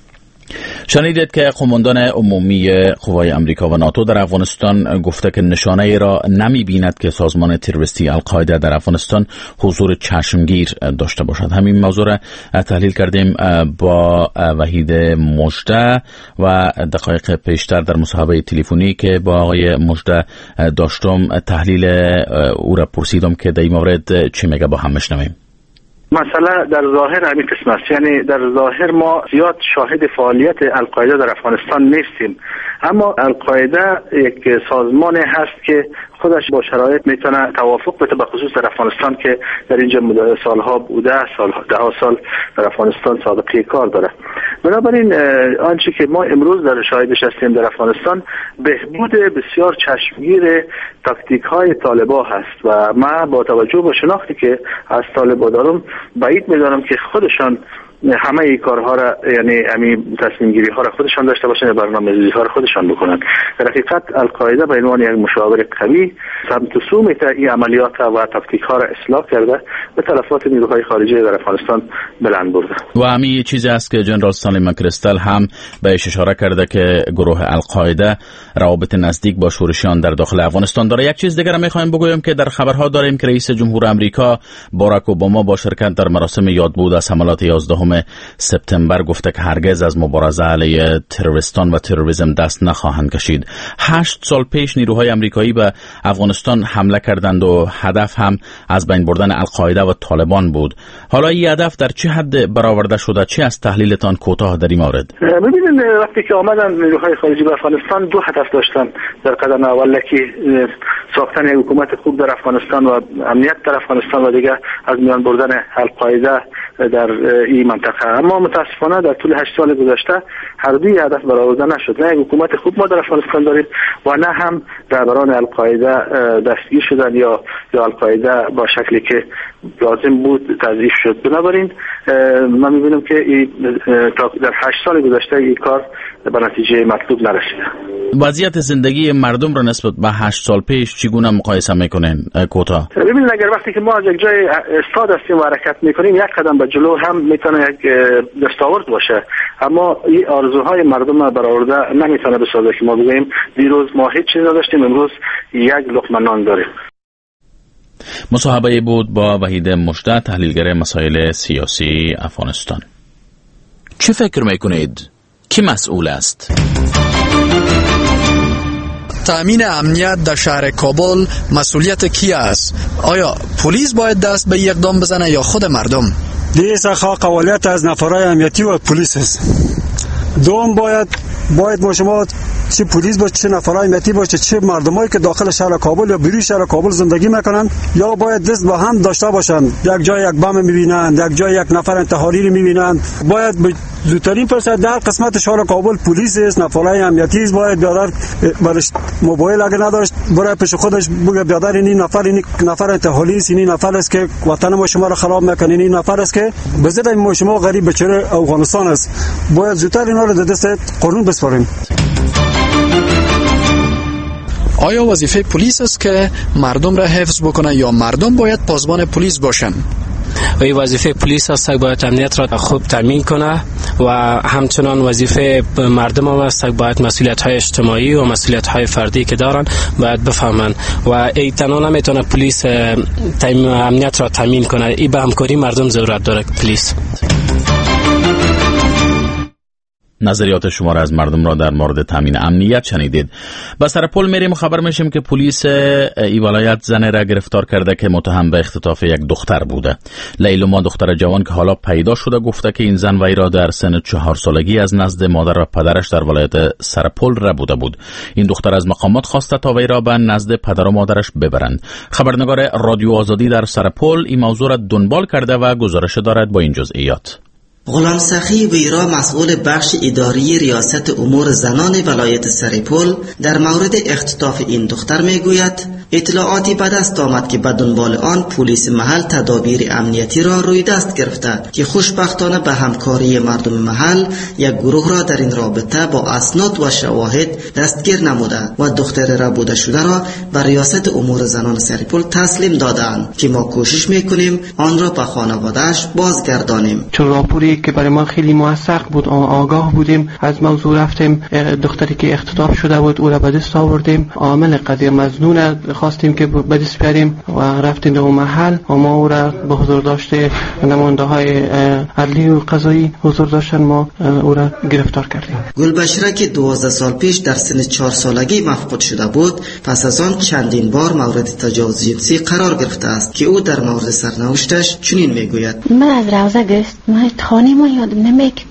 شنیدید که قماندان عمومی قوای امریکا و ناتو در افغانستان گفته که نشانه ای را نمی بیند که سازمان تروریستی القاعده در افغانستان حضور چشمگیر داشته باشد. همین موضوع را تحلیل کردیم با وحید مجده و دقایق پیشتر در مصاحبه تلفنی که با آقای مجده داشتم تحلیل او را پرسیدم که در این مورد چی میگه، با هم میشنویم. مسئله در ظاهر همین قسم است، یعنی در ظاهر ما زیاد شاهد فعالیت القاعده در افغانستان نیستیم، اما القاعده یک سازمان هست که خودش با شرایط میتونه توافق بده، به خصوص در افغانستان که در اینجا سالها بوده، سالها ده سال در افغانستان سابقه کار داره. بنابراین آنچه که ما امروز در شاهدش هستیم در افغانستان بهبود بسیار چشمگیر تاکتیک های طالبان هست و ما با توجه به شناختی که از طالبان دارم بعید میدانم که خودشان همه ای کارها را، یعنی همین تصمیم گیری ها را خودشان داشته باشند، برنامه‌ریزی ها را خودشان بکنند. در حقیقت القاعده به عنوان یک مشاور قوی سمت و سوم این عملیات و تاکتیک ها را اصلاح کرده به تلفات نیروهای خارجی در افغانستان بلند برده. و همین چیزی است که جنرال استنلی مکریستل هم بهش اشاره کرده که گروه القاعده روابط نزدیک با شورشیان در داخل افغانستان داره. یک چیز دیگر هم می‌خوایم بگویم که در خبرها داریم که رئیس جمهور آمریکا باراک اوباما با شرکت در مراسم یادبود از حملات یازدهم سپتامبر گفته که هرگز از مبارزه علیه تروریستان و تروریسم دست نخواهند کشید. هشت سال پیش نیروهای آمریکایی به افغانستان حمله کردند و هدف هم از بین بردن القاعده و طالبان بود. حالا این هدف در چه حد برآورده شده؟ چی از تحلیلتان کوتاه در این مورد؟ ببینید وقتی که آمدن نیروهای خارجی به افغانستان دو هدف داشتن در قدم اول، که ساختن یک حکومت خوب در افغانستان و امنیت در افغانستان و دیگه از میان بردن القاعده در این منطقه. اما متاسفانه در طول هشت سال گذشته هر دوی هدف برآورده نشد. نه یک حکومت خوب ما در افغانستان داریم و نه هم رهبران القاعده دستگیر شدن یا یا القاعده با شکلی که لازم بود تضعیف شد. بنابراین من می‌بینم که در هشت سال گذشته این کار به نتیجه مطلوب نرسیده. وضعیت زندگی مردم را نسبت به هشت سال پیش چگونه مقایسه میکنین کوتاه؟ ببینید اگر وقتی که ما از یک جای استاد هستیم و حرکت میکنیم یک قدم به جلو هم میتونه یک دستاورد باشه، اما این آرزوهای مردم را برآورده نمیتونه بسازه که ما بگیم دیروز ما هیچ چیز نداشتیم امروز یک لقمه نان داریم. مصاحبه بود با وحید مجده، تحلیلگر مسائل سیاسی افغانستان. چه فکر میکنید؟ کی مسئول است؟ تأمین امنیت در شهر کابل مسئولیت کی است؟ آیا پلیس باید دست به اقدام بزنه یا خود مردم؟ دیگه قوالیت از نفرای امنیتی و پلیس است. دوم باید باید ما شما چه پلیس باشه، چه نفرای امنیتی باشه، چه مردمایی که داخل شهر کابل یا بیرون شهر کابل زندگی میکنن، یا باید دست با هم داشته باشن. یک جای یک بم میبینن، یک جای یک نفر انتحاری رو میبینن، باید زودترین فرصت در قسمت شهر کابل پلیس است، نفرای امنیتی است، باید بیادر برش موبایل اگه نداشت برای پیش خودش بگه بیادر این نفر این نفر انتحاری است، این نفر است که وطن ما شما رو خراب میکنه، این نفر است که به ضد ما شما غریب به چهره افغانستان است. باید زودتر اینا رو در دست قانون بسپاریم. آیا وظیفه پلیس است که مردم را حفظ بکنه یا مردم باید پاسبان پلیس باشن؟ وی وظیفه پلیس است که باید امنیت را خوب تامین کنه و همچنان وظیفه مردم هم است که باید مسئولیت های اجتماعی و مسئولیت های فردی که دارن باید بفهمن و ای تنها نمیتونه پلیس امنیت را تامین کنه. ای به همکاری مردم ضرورت داره پلیس. نظریات شما را از مردم را در مورد تامین امنیت شنیدید. با سر پل میریم خبر میشیم که پلیس ای ولایت زن را گرفتار کرده که متهم به اختطاف یک دختر بوده. لیلوما دختر جوان که حالا پیدا شده گفته که این زن وی را در سن چهار سالگی از نزد مادر و پدرش در ولایت سرپل ربوده بود. این دختر از مقامات خواسته تا وی را به نزد پدر و مادرش ببرند. خبرنگار رادیو آزادی در سرپل این موضوع را دنبال کرده و گزارش دارد با این جزئیات. غلام سخی ویرا مسئول بخش اداری ریاست امور زنان ولایت سرپل در مورد اختطاف این دختر میگوید اطلاعاتی به دست آمد که به دنبال آن پلیس محل تدابیر امنیتی را روی دست گرفته که خوشبختانه به همکاری مردم محل یک گروه را در این رابطه با اسناد و شواهد دستگیر نموده و دختر ربوده شده را به ریاست امور زنان سرپل تسلیم دادند که ما کوشش میکنیم آن را به خانواده‌اش بازگردانیم. چون راپوری که برای ما خیلی موثق بود، آگاه بودیم از موضوع، رفتیم دختری که اختطاف شده بود او را به دست آوردیم، عامل قضیه مظنون خواستیم که به دست بیاریم و رفتیم به اون محل و ما او را به حضور داشته نماینده های عدلی و قضایی حضور داشتن ما او را گرفتار کردیم. گلبشره که دوازده سال پیش در سن چهار سالگی مفقود شده بود پس از آن چندین بار مورد تجاوز جنسی قرار گرفته است که او در مورد سرنوشتش چنین میگوید: من از روزه گشت، من خانه ما یادم نمیاد که کجا بود.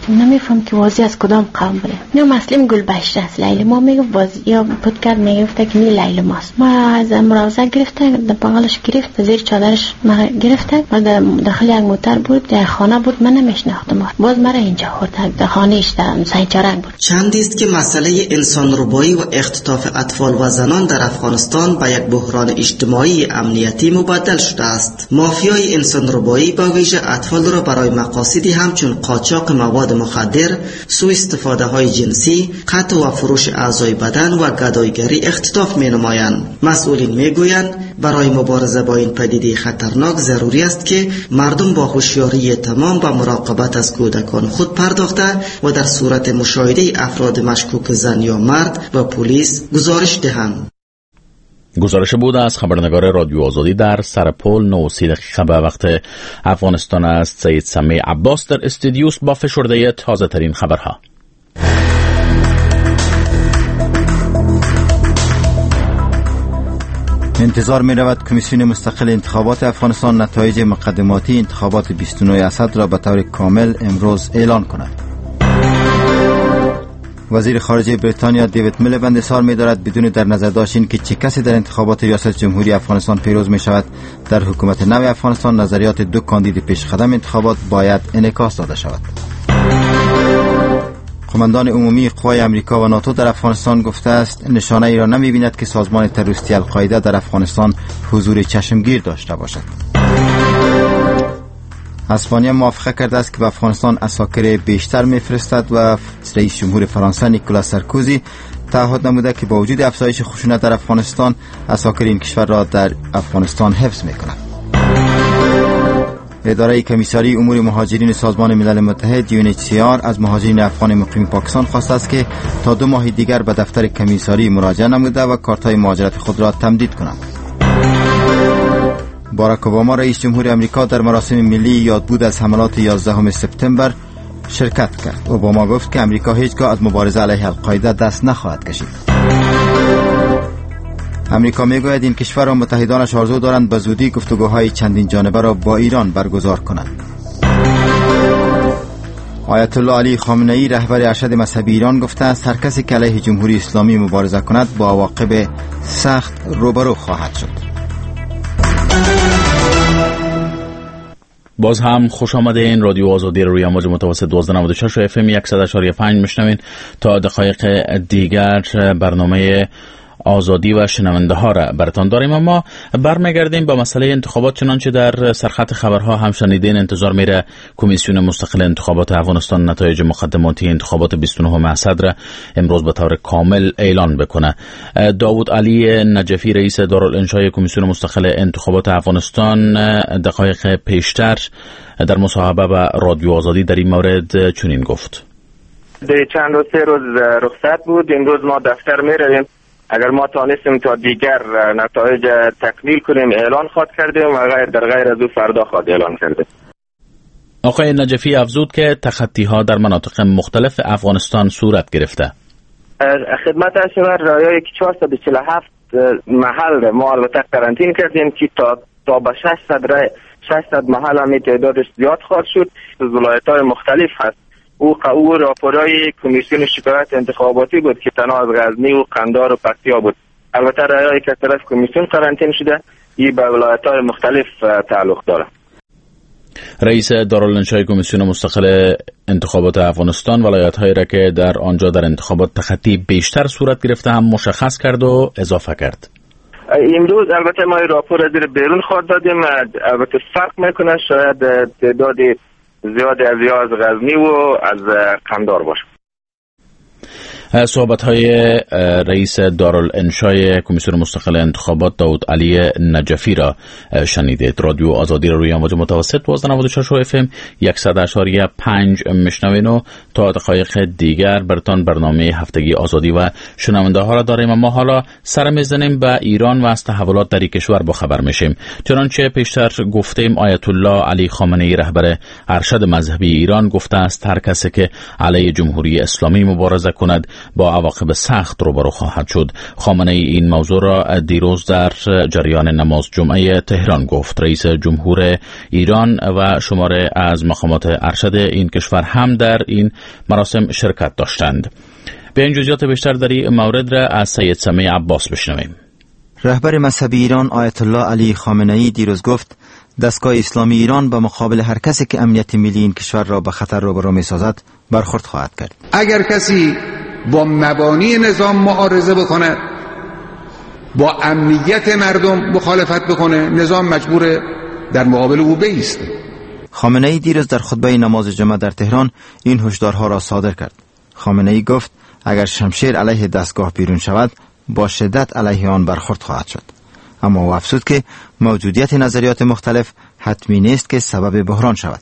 گفتیم نمیفهم که واضح از کدام قوم بوده. نه مسلم گلبشر است، لیلی ما میگفت باز یا پودکست میگفت که نی لیلی ماست. ما از مراوزه گرفته، در بغلش گرفت، زیر چادرش ما گرفته، ما داخل یک موتر بود، در خانه بود، من نمیشناختم. باز مرا اینجا خورد، در خانه‌اش در سایچارک بود. چندی است که مسئله انسان ربایی و اختطاف اطفال و زنان در افغانستان به یک بحران اجتماعی امنیتی مبدل شده است. مافیای انسان ربایی با ویژه اطفال را برای مقاصدی همچون قاچاق مواد مخدر، سوء استفاده های جنسی، قتل و فروش اعضای بدن و گداییگری اختطاف می نمایند. مسئولین می گویند برای مبارزه با این پدیده خطرناک ضروری است که مردم با هوشیاری تمام به مراقبت از کودکان خود پرداخته و در صورت مشاهده افراد مشکوک زن یا مرد با پلیس گزارش دهند. گزارش بود از خبرنگار رادیو آزادی در سرپل. نه و سی دقیقه به وقت افغانستان است. سید سمیع عباس در استودیوس با فشرده تازه ترین خبرها. انتظار می رود کمیسیون مستقل انتخابات افغانستان نتایج مقدماتی انتخابات بیست و نه اسد را به طور کامل امروز اعلان کند. وزیر خارجه بریتانیا دیوید میلیبند اظهار می دارد بدون در نظر داشت این که چه کسی در انتخابات ریاست جمهوری افغانستان پیروز می شود، در حکومت نو افغانستان نظریات دو کاندید پیشقدم انتخابات باید انعکاس داده شود. قماندان عمومی قوای امریکا و ناتو در افغانستان گفته است نشانه ای را نمی بیند که سازمان تروریستی القاعده در افغانستان حضور چشمگیر داشته باشد. اسپانیا موافقه کرده است که به افغانستان عساکر بیشتر میفرستد و رئیس جمهور فرانسه نیکولا سارکوزی تعهد نموده که با وجود افزایش خشونت در افغانستان عساکر این کشور را در افغانستان حفظ میکند. اداره کمیساری امور مهاجرین سازمان ملل متحد یو ان اچ سی آر از مهاجرین افغان مقیم پاکستان خواسته است که تا دو ماه دیگر به دفتر کمیساری مراجعه نموده و کارت‌های مهاجرت خود را تمدید کنند. باراک اوباما رئیس جمهور امریکا در مراسم ملی یادبود از حملات یازدهم سپتامبر شرکت کرد. اوباما گفت که امریکا هیچگاه از مبارزه علیه القاعده دست نخواهد کشید. امریکا میگوید این کشور و متحدانش آرزو دارند به زودی گفتگوهای چندین جانبه را با ایران برگزار کنند. آیت الله علی خامنه ای رهبر ارشد مذهبی ایران گفته است هر کسی که علیه جمهوری اسلامی مبارزه کند با عواقب سخت روبرو خواهد شد. باز هم خوش آمدین. رادیو آزادی روی امواج متوسط دوازده نود و شش و اف ام صد و پنج میشنوین. تا دقایق دیگر برنامه آزادی و شنونده ها را براتان داریم، اما برمیگردیم با مسئله انتخابات. چنانچه در سرخط خبرها هم شنیدین انتظار میره کمیسیون مستقل انتخابات افغانستان نتایج مقدماتی انتخابات بیست و نه اسد را امروز به طور کامل اعلان بکنه. داوود علی نجفی رئیس دارالانشای کمیسیون مستقل انتخابات افغانستان دقایق پیشتر در مصاحبه با رادیو آزادی در این مورد چنین گفت: در چند روز سه روز رخصت بود، امروز ما دفتر میرویم. اگر ما توانستیم تا دیگر نتایج تکمیل کنیم اعلان خواهد کردیم و غیر در غیر از او فردا خواهد اعلان کردیم. آقای نجفی افزود که تخطی ها در مناطق مختلف افغانستان صورت گرفته. خدمت شما رایای که چهارصد و چهل و هفت محل ما البته قرنطین کردیم که تا تا به ششصد رای ششصد محل هم تعدادش زیاد خواهد شد. ولایت‌های مختلف هست. او او راپورای کمیسیون شکایت انتخاباتی بود که تنها از غزنی و قندهار و پکتیا بود. البته رایایی که طرف کمیسیون قرنطین شده این به ولایت‌های مختلف تعلق داره. رئیس دارالانشای کمیسیون مستقل انتخابات افغانستان ولایت‌هایی را که در آنجا در انتخابات تخطی بیشتر صورت گرفته هم مشخص کرد و اضافه کرد. امروز البته ما راپور از بیرون خواهد دادیم، البته فرق میکنه، شاید تعداد زیاد از یا از غزنی و از قندهار باشه. صحبت‌های رئیس دارالانشای کمیسیون مستقل انتخابات داوود علی نجفی را شنیدید. رادیو آزادی را روی امواج متوسط دوازده نود و شش و اف ام صد و پنج میشنوین و تا دقایق دیگر براتون برنامه هفتگی آزادی و شنونده ها را داریم. اما حالا سر میزنیم به ایران و از تحولات در این کشور با خبر میشیم. چنانچه پیشتر گفتیم آیت الله علی خامنه ای رهبر ارشد مذهبی ایران گفته است هر کسی که علیه جمهوری اسلامی مبارزه کند با عواقب سخت روبرو خواهد شد. خامنه ای این موضوع را دیروز در جریان نماز جمعه تهران گفت. رئیس جمهور ایران و شماره از مقامات ارشد این کشور هم در این مراسم شرکت داشتند. به این جزئیات بیشتر در این مورد را از سید سمیع عباس بشنویم. رهبر مذهبی ایران آیت الله علی خامنه ای دیروز گفت دستگاه اسلامی ایران به مقابل هر کسی که امنیت ملی این کشور را به خطر روبرو می‌سازد برخورد خواهد کرد. اگر کسی با مبانی نظام معارضه بکنه، با امنیت مردم مخالفت بکنه، نظام مجبور در مقابل او بایسته. خامنه ای دیروز در خطبه نماز جمعه در تهران این هشدارها را صادر کرد. خامنه ای گفت اگر شمشیر علیه دستگاه بیرون شود با شدت علیه آن برخورد خواهد شد. اما او افزود که موجودیت نظریات مختلف حتمی نیست که سبب بحران شود.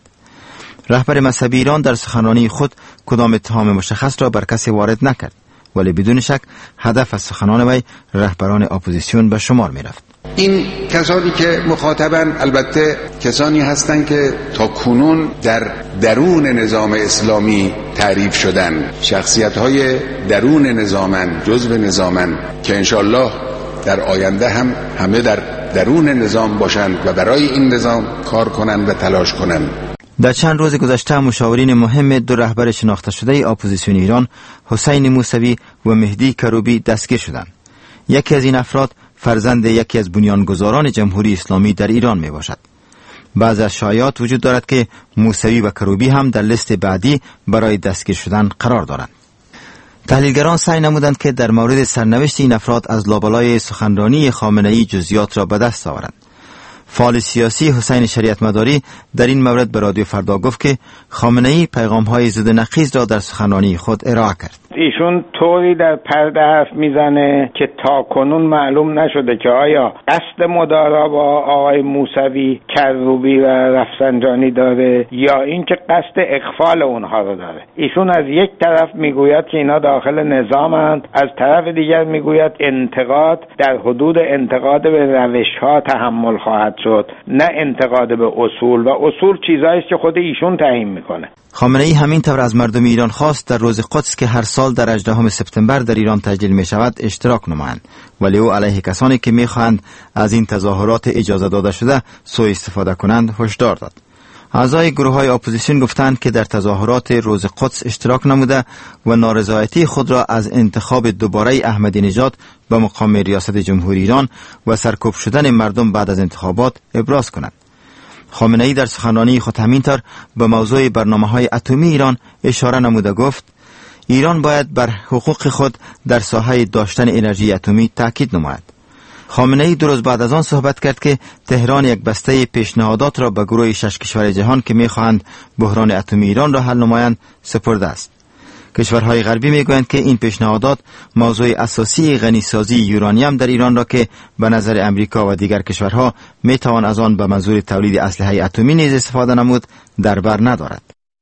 رهبر مذهبی ایران در سخنرانی خود کدام اتهام مشخص را بر کسی وارد نکرد، ولی بدون شک هدف از سخنان وی رهبران اپوزیسیون به شمار می رفت. این کسانی که مخاطبن البته کسانی هستند که تا کنون در درون نظام اسلامی تعریف شدن، شخصیت های درون نظامن، جزو نظامن که انشالله در آینده هم همه در درون نظام باشند و برای این نظام کار کنند و تلاش کنند. در چند روز گذشته مشاورین مهم دو رهبر شناخته شده اپوزیسیون ایران حسین موسوی و مهدی کروبی دستگیر شدند. یکی از این افراد فرزند یکی از بنیانگذاران جمهوری اسلامی در ایران می باشد. بعض از شایعات وجود دارد که موسوی و کروبی هم در لیست بعدی برای دستگیر شدن قرار دارند. تحلیلگران سعی نمودند که در مورد سرنوشت این افراد از لابلای سخنرانی خامنه ای جزئیات را به دست آورند. فعال سیاسی حسین شریعت مداری در این مورد به رادیو فردا گفت که خامنه ای پیغام‌های ضد نقیض را در سخنرانی خود ارائه کرد. ایشون طوری در پرده حرف میزنه که تا کنون معلوم نشده که آیا قصد مدارا با آقای موسوی، کروبی و رفسنجانی داره یا اینکه قصد اغفال اونها رو داره. ایشون از یک طرف میگوید که اینا داخل نظامند، از طرف دیگر میگوید انتقاد در حدود انتقاد به روش‌ها تحمل خواهد شد، نه انتقاد به اصول، و اصول چیزایی است که خود ایشون تعیین میکنه. خامنه ای همین طور از مردم ایران خواست در روز قدس که هر سال در هجدهم سپتامبر در ایران تجلیل می شود اشتراک نمایند، ولی او علیه کسانی که می خواهند از این تظاهرات اجازه داده شده سوء استفاده کنند هشدار داد. اعضای گروه های اپوزیسیون گفتند که در تظاهرات روز قدس اشتراک نموده و نارضایتی خود را از انتخاب دوباره احمدی نژاد به مقام ریاست جمهوری ایران و سرکوب شدن مردم بعد از انتخابات ابراز کنند. خامنه ای در سخنرانی خود همینطور به موضوع برنامه‌های اتمی ایران اشاره نموده گفت ایران باید بر حقوق خود در ساحه داشتن انرژی اتمی تاکید نماید. خامنه ای دو روز بعد از آن صحبت کرد که تهران یک بسته پیشنهادات را به گروه شش کشور جهان که می‌خواهند بحران اتمی ایران را حل نمایند سپرده است. کشورهای غربی میگویند که این پیشنهادات موضوع اساسی غنیسازی یورانیم در ایران را که به نظر امریکا و دیگر کشورها میتوان از آن به منظور تولید اسلحه اتمی نیز استفاده نمود در بر ندارد.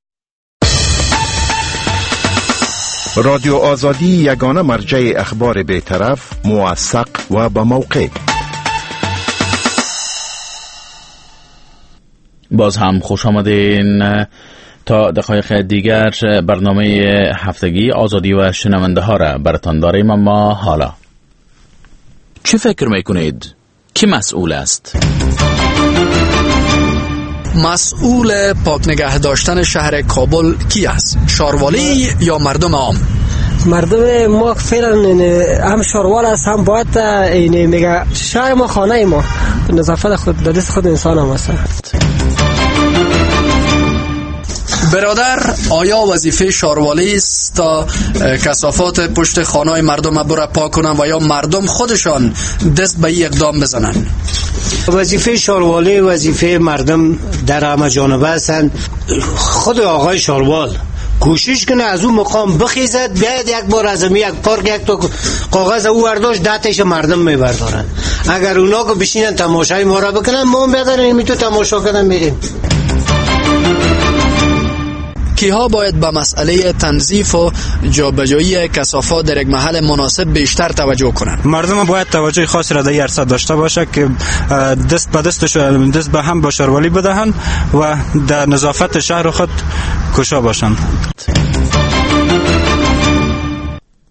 رادیو آزادی یگانه مرجع اخبار بی‌طرف، موثق و با موقع. باز هم خوش آمدین. تا دقایق دیگر برنامه هفتگی آزادی و شنونده ها را براتان داریم، اما حالا چه فکر میکنید؟ کی مسئول است؟ مسئول پاک نگه داشتن شهر کابل کی است؟ شاروالی یا مردم عام؟ مردم ما فعلا هم شاروال است، هم باید این میگه شهر ما خانه ما، نظافت خود در دست خود انسان هم است. برادر، آیا وظیفه شاروالی است تا کثافات پشت خانه‌های مردم بره پاک کنن و یا مردم خودشان دست به این اقدام بزنن؟ وظیفه شاروالی وظیفه مردم در همه جانبه هستند. خود آقای شاروال کوشش کنه از اون مقام بخیزد، بیاید یک بار از امی یک پارک یک تا کاغذ او برداشت دهتش مردم میبردارن. اگر اونا که بشینن تماشای ما را بکنن، ما هم بیادرن می تو تماشا کنن میریم. کیها باید به مسئله تنظیف و جابجایی کثافات در یک محل مناسب بیشتر توجه کنند؟ مردم باید توجه خاصی را در این عرصه داشته باشه که دست به دست دست به هم با شاروالی بدهند و در نظافت شهر خود کوشا باشند.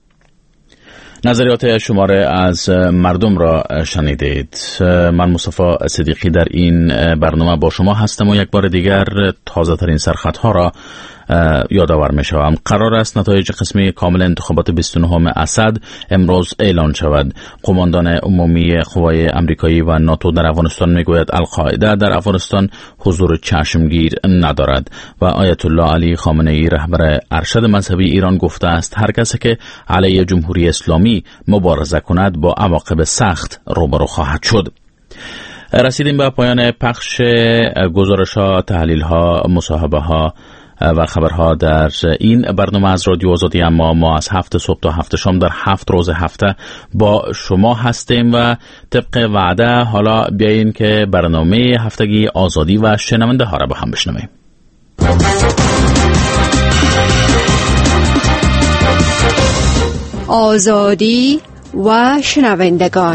نظریات شماره از مردم را شنیدید. من مصطفی صدیقی در این برنامه با شما هستم و یک بار دیگر تازه ترین سرخطها را یادآور می شوم. قرار است نتایج قسمی کامل انتخابات بیست و نهم اسد امروز اعلان شود. قماندان عمومی قوای امریکایی و ناتو در افغانستان می گوید القاعده در افغانستان حضور چشمگیر ندارد و آیت الله علی خامنه ای رهبر ارشد مذهبی ایران گفته است هر کسی که علیه جمهوری اسلامی مبارزه کند با عواقب سخت روبرو خواهد شد. رسیدیم به پایان پخش گزارش‌ها، تحلیل‌ها، مصاحبه‌ها و خبرها در این برنامه از رادیو آزادی. اما ما از هفت صبح تا هفت شام در هفت روز هفته با شما هستیم و طبق وعده حالا بیایین که برنامه هفتگی آزادی و شنونده ها را با هم بشنویم. آزادی و شنوندگان،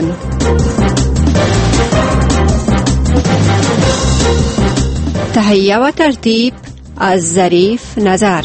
تهیه و ترتیب از ظریف نظر.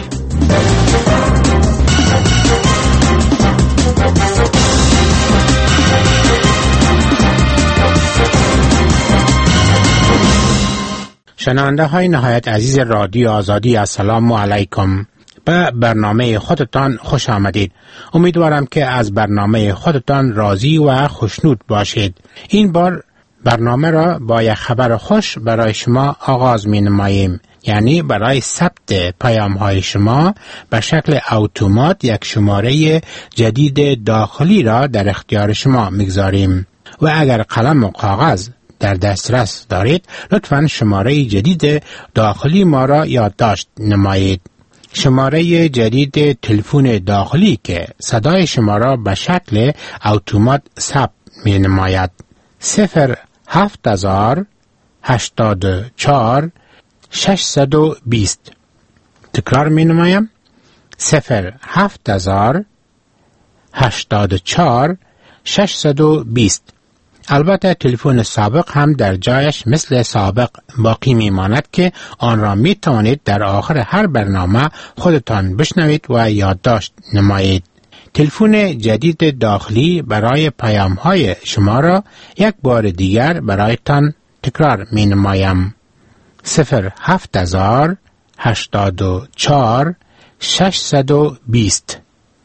شنونده های نهایت عزیز رادیو آزادی، السلام علیکم. به برنامه خودتان خوش آمدید. امیدوارم که از برنامه خودتان راضی و خوشنود باشید. این بار برنامه را با یک خبر خوش برای شما آغاز می نماییم. یعنی برای ثبت پیام های شما به شکل اتومات یک شماره جدید داخلی را در اختیار شما میگذاریم و اگر قلم و کاغذ در دسترس دارید لطفاً شماره جدید داخلی ما را یادداشت نمایید. شماره جدید تلفن داخلی که صدای شما را به شکل اتومات ثبت می نماید صفر هفت هزار هشتاد و چهار ششصد و بیست. تکرار می نمایم صفر هفت هزار هشتاد و چهار ششصد و بیست. البته تلفن سابق هم در جایش مثل سابق باقی می ماند که آن را می توانید در آخر هر برنامه خودتان بشنوید و یادداشت نمایید. تلفن جدید داخلی برای پیام های شما را یک بار دیگر برایتان تکرار می نمایم صفر هفت هزار هشتاد و چهار ششصد و بیست،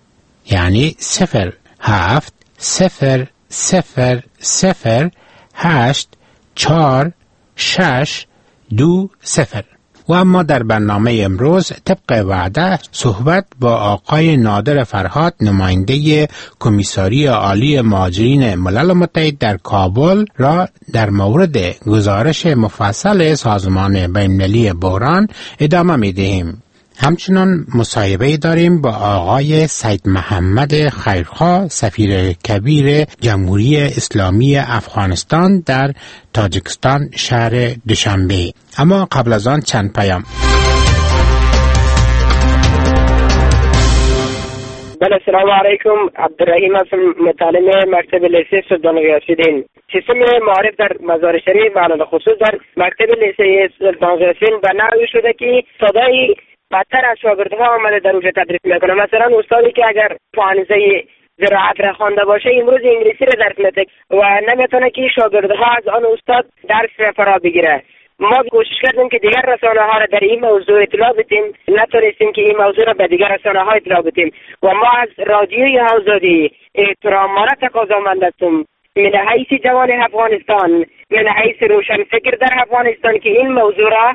یعنی صفر هفت صفر صفر صفر هشت چهار شش دو صفر. و اما در برنامه امروز طبق وعده صحبت با آقای نادر فرهاد، نماینده کمیساری عالی مهاجرین ملل متحد در کابل را در مورد گزارش مفصل سازمان بین‌المللی بحران ادامه می‌دهیم. همچنان مصاحبه داریم با آقای سید محمد خیرخواه، سفیر کبیر جمهوری اسلامی افغانستان در تاجیکستان شهر دوشنبه. اما قبل از آن چند پیام. بله، السلام علیکم. عبدالرحیم هستم، متعلم مکتب لیسه سلطان غیاث‌الدین. سیستم معارف در مزار شریف و علل خصوص در مکتب لیسه سلطان غیاث‌الدین به نوعی شده که صدای بدتر از شاگردها آمده در اونجا تدریس میکنه. مثلا استادی که اگر فانزه زراعت را خوانده باشه امروز انگلیسی را درس میده و نمیتونه که شاگردها از آن استاد درس فرا بگیره. ما کوشش کردیم که دیگر رسانه ها را در این موضوع اطلاع بدیم، نتونستیم که این موضوع را به دیگر رسانه ها اطلاع بدیم و ما از رادیوی آزادی احترامانه تقاضامند هستیم من حیث جوان افغانستان، من حیث روشن فکر در افغانستان که این موضوع را.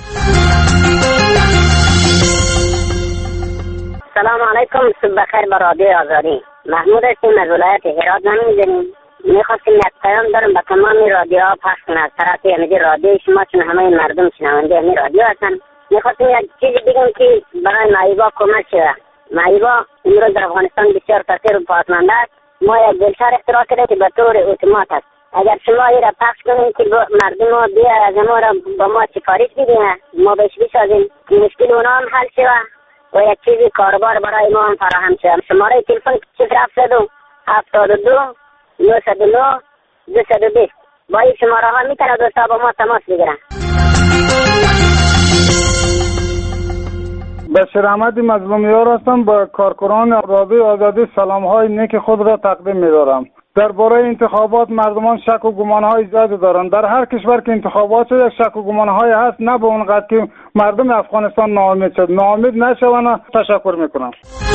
سلام علیکم، صبح بخیر به رادیو آزادی. محمود هستیم از ولایت هرات نمی‌دونیم. میخواستیم یک پیام دارم به تمام رادیوها پخش کنه از طرف یعنی رادیو شما، چون همه مردم شنونده همین رادیو هستن. میخواستیم یک چیزی بگم که برای معیوبا کمک شده. معیوبا امروز در افغانستان بسیار فقیر و پاسمانده است. ما یک دلشار اختراع کرده که به طور اتومات است. اگر شما این را پخش کنیم که مردم ها بیا از ما را با ما سفارش بدین، ما بهش بسازیم که مشکل اونا هم حل شده و یک چیزی کاربار برای ما هم فراهم شد. شماره تلفن صفر هفتاد و هفتاد و دو نهصد و نه دویست و بیست. با این شماره ها میتونه دوستا با ما تماس بگیرن. بشیر احمد مظلومیار هستم. با کارکنان رادیو آزادی سلام‌های نیک خود را تقدیم می‌دارم. درباره انتخابات مردمان شک و گمان‌های زیادی دارند. در هر کشور که انتخابات شد یک شک و گمان‌های هست، نه به اون قدر که مردم افغانستان ناامید شد. ناامید نشوند. تشکر می‌کنم.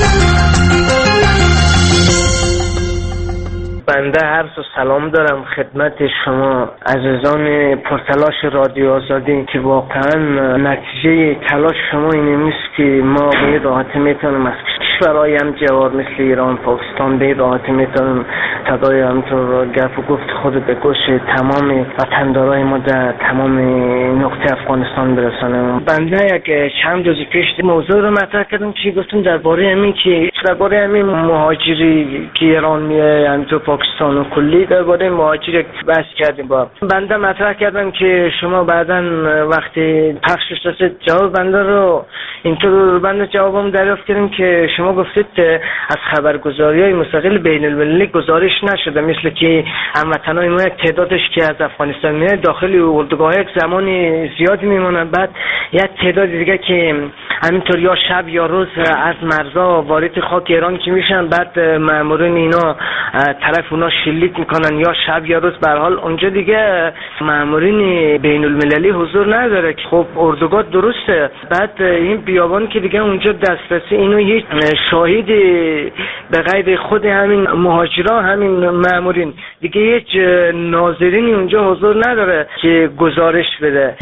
بنده عرض و سلام دارم خدمت شما عزیزان پرتلاش رادیو آزادی که واقعا نتیجه تلاش شما این نیست که ما به راحتی میتونیم از کشورهای هم جوار مثل ایران پاکستان به راحتی میتونیم تدای همطور گپ و گفت خود به گوش تمام وطندارای ما در تمام نقطه افغانستان برسانیم. بنده یک چند روز پیش موضوع رو مطرح کردم که گفتم درباره همین که درباره همین مهاجری که ایران میاد تو پاکستان و کلی درباره مهاجر بحث کردیم. با بنده مطرح کردم که شما بعداً وقتی پخشش رسید جواب بنده رو اینطور بنده جوابم دریافت کردیم که شما گفتید از خبرگزاری‌های مستقل بین المللی گزارش نشده، مثل که هموطنان ما یک تعدادش که از افغانستان میاد داخل اردوگاه یک زمان زیادی میمونن، بعد یک تعداد دیگه که همینطور یا شب یا روز از مرزا وارد خاک ایران که میشن، بعد مامورین اینا طرف اونا شلیک میکنن یا شب یا روز. به هر حال اونجا دیگه مامورین بین المللی حضور نداره. خب اردوگاه درسته، بعد این بیابان که دیگه اونجا دسترسی اینو هیچ شاهد به غیر خود همین مهاجرا همین مامورین دیگه هیچ ناظرینی اونجا حضور نداره که گزارش بده.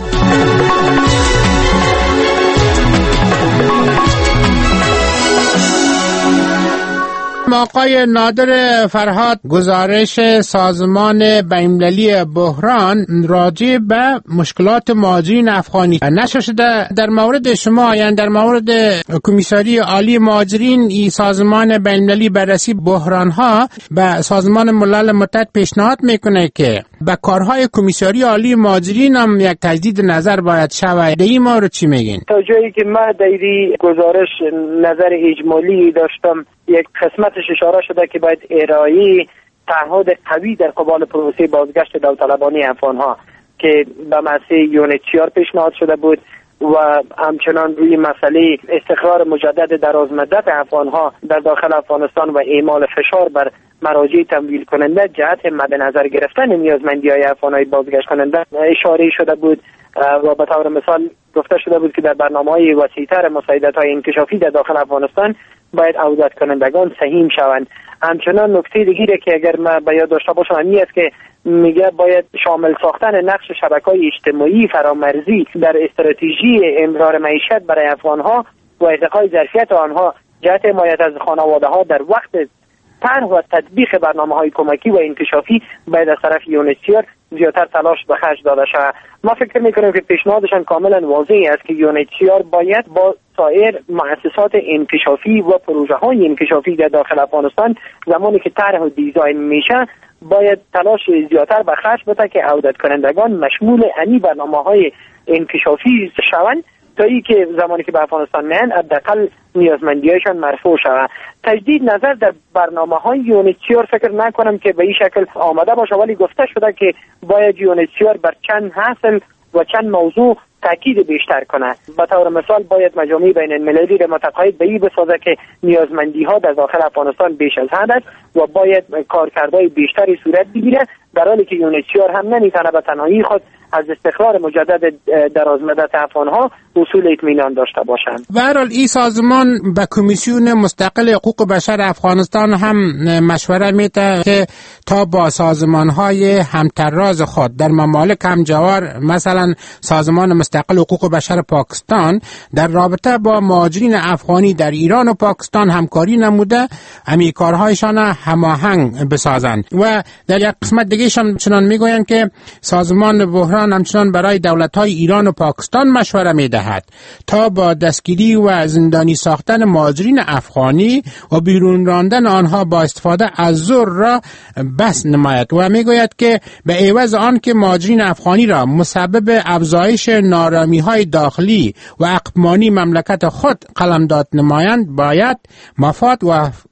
آقای نادر فرهاد، گزارش سازمان بین‌المللی بحران راجع به مشکلات مهاجرین افغانی نشر شده. در مورد شما یعنی در مورد کمیساری عالی مهاجرین ای سازمان بین‌المللی بررسی بحران ها به سازمان ملل متحد پیشنهاد میکنه که به کارهای کمیساری عالی مهاجرین هم یک تجدید نظر باید شود. در این مورد چی میگین؟ تا جایی که من در گزارش نظر اجمالی داشتم، یک قسمتش اشاره شده که باید ارائه تعهد قوی در قبال پروسه بازگشت داوطلبانه افغانها که به مسئله یونیچیار پیشنهاد شده بود و همچنان روی مسئله استقرار مجدد درازمدت افغانها در داخل افغانستان و اعمال فشار بر مراجع تمویل کننده جهت مد نظر گرفتن نیازمندی‌های افغانهای بازگشت کننده اشاره شده بود و به طور مثال گفته شده بود که در برنامه‌های وسیع‌تر مساعدت‌های انکشافی در داخل افغانستان باید عودت کنندگان سهیم شوند. همچنان نکته دیگری که اگر من به یاد داشته باشم این است که میگه باید شامل ساختن نقش شبکه‌های اجتماعی فرامرزی در استراتژی امرار معیشت برای افغان‌ها و ارتقای ظرفیت آنها جهت حمایت از خانواده‌ها در وقت طرح و تطبیق برنامه‌های کمکی و انکشافی باید از طرف یونیسیار زیادتر تلاش به خرج داده شود. ما فکر می‌کنیم که پیشنهادشان کاملا واضح است که یونیسیار باید با سایر مؤسسات انکشافی و پروژه‌های انکشافی در داخل افغانستان زمانی که طرح و دیزاین میشه باید تلاش زیادتر به خرج بده که عودت کنندگان مشمول انی برنامه‌های انکشافی شوند تا ای که زمانی که به افغانستان میان حداقل نیازمندی‌هایشان مرفوع شود. تجدید نظر در برنامه‌های یونیسیار فکر نکنم که به این شکل آمده باشه، ولی گفته شده که باید یونیسیار بر چند حاصل و چند موضوع تاکید بیشتر کنه. به طور مثال باید مجامع بین المللی را متقاعد به این بسازه که نیازمندی‌ها در داخل افغانستان بیش از حد است و باید کارکردهای بیشتری صورت بگیره، در حالی که یونیسیار هم نمیتونه به تنهایی خود از استقرار مجدد درازمدت افغانها اصول اطمینان داشته باشند. به هر حال این سازمان به کمیسیون مستقل حقوق بشر افغانستان هم مشوره میده که تا با سازمان‌های همتراز خود در ممالک همجوار مثلا سازمان مستقل حقوق بشر پاکستان در رابطه با مهاجرین افغانی در ایران و پاکستان همکاری نموده همین کارهایشان هماهنگ بسازند. و در یک قسمت دیگه چنان میگویند که سازمان بحران همچنان برای دولت‌های ایران و پاکستان مشوره می‌دهد تا با دستگیری و زندانی ساختن مهاجرین افغانی و بیرون راندن آنها با استفاده از زور را بس نماید و میگوید که به عوض آن که مهاجرین افغانی را مسبب افزایش نارامی‌های داخلی و اقمانی مملکت خود قلمداد نمایند باید مفاد و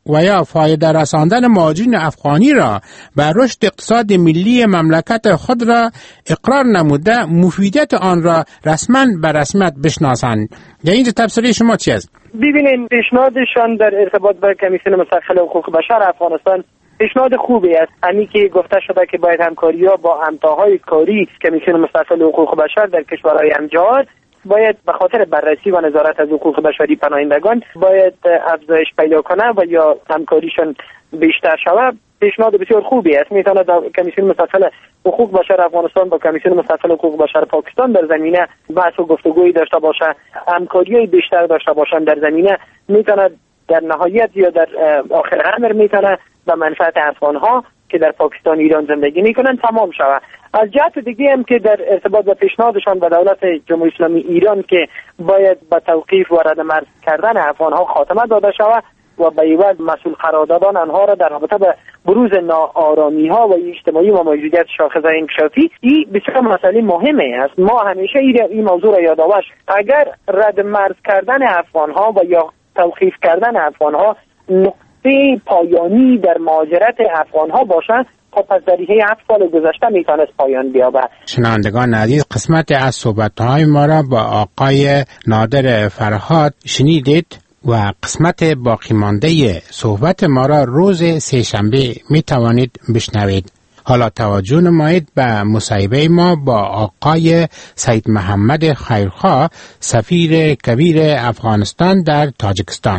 و یا فایده رساندن مهاجرین افغانی را بر رشد اقتصاد ملی مملکت خود را اقرار نموده مفیدیت آن را رسما به رسمیت بشناسند. در اینجا تفسیر شما چی است؟ ببینید پیشنهادشان در ارتباط با کمیسیون مستقل حقوق بشر افغانستان پیشنهاد خوبی است. همین که گفته شده که باید همکاری‌ها با همتاهای کاری کمیسیون مستقل حقوق بشر در کشورهای همجهاد باید به خاطر بررسی و نظارت از حقوق بشری پناهندگان باید افزایش پیدا کنه و یا همکاریشان بیشتر شود. پیشنهاد بسیار خوبی است. میتونه کمیسیون مستقل حقوق بشر افغانستان با کمیسیون مستقل حقوق بشر پاکستان در زمینه بحث و گفتگویی داشته باشه، همکاری بیشتر داشته باشن در زمینه، میتونه در نهایت یا در آخر امر میتونه به منفعت افغان‌ها که در پاکستان ایران زندگی میکنن تمام شود. از جهت دیگه هم که در ارتباط با پیشنهادشان به دولت جمهوری اسلامی ایران که باید به توقیف و ردمرز کردن افغان‌ها خاتمه داده شود و به عوض مسئول قرار دادن آنها را در رابطه به بروز ناآرامی‌ها و اجتماعی و موجودیت شاخص‌های انکشافی، این بسیار مسئله مهمه است. ما همیشه این موضوع را یادآور اگر ردمرز کردن افغان‌ها و یا توقیف کردن افغان‌ها نقطه پایانی در مهاجرت افغان‌ها باشند، خب پس در هفت سال گذشته میتونست پایان بیابه. شنوندگان عزیز، قسمت از صحبت‌های ما را با آقای نادر فرهاد شنیدید و قسمت باقی مانده صحبت ما را روز سه‌شنبه می توانید بشنوید. حالا توجه نمایید به مصاحبه ما با آقای سید محمد خیرخواه، سفیر کبیر افغانستان در تاجیکستان.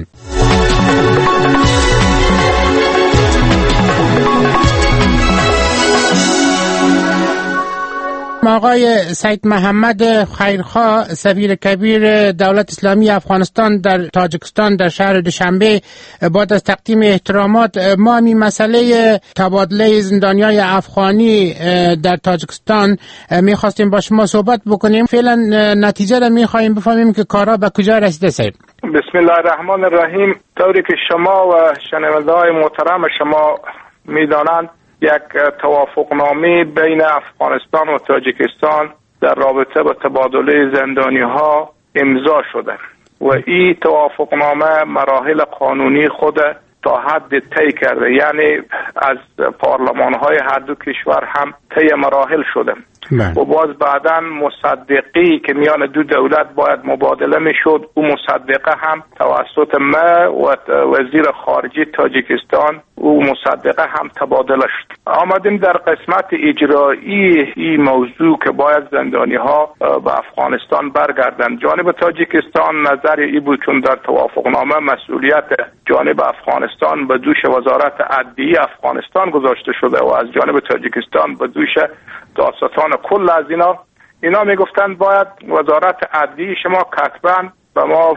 آقای سید محمد خیرخواه، سفیر کبیر دولت اسلامی افغانستان در تاجیکستان در شهر دوشنبه، بعد از تقدیم احترامات ما می مسئله تبادله زندانیای افغانی در تاجیکستان می خواستیم با شما صحبت بکنیم. فعلا نتیجه را می خواهیم بفهمیم که کارا به کجا رسیده. سید بسم الله الرحمن الرحیم. طوری که شما و شنونده‌های محترم شما می دانند، یک توافقنامه بین افغانستان و تاجیکستان در رابطه با تبادله زندانی ها امضا شده و این توافقنامه مراحل قانونی خود تا حد طی کرده، یعنی از پارلمان های هر دو کشور هم طی مراحل شده و باز بعدا مصدقی که میان دو دولت باید مبادله میشد، او مصدقه هم توسط ما و وزیر خارجه تاجیکستان او مصدقه هم تبادله شد. آمدیم در قسمت اجرایی این موضوع که باید زندانی ها به افغانستان برگردند. جانب تاجیکستان نظر ای بود چون در توافقنامه مسئولیت جانب افغانستان به دوش وزارت عدلیه افغانستان گذاشته شده و از جانب تاجیکستان به دوش دادستان کل از اینا اینا میگفتند باید وزارت عدلیه شما کتباً به ما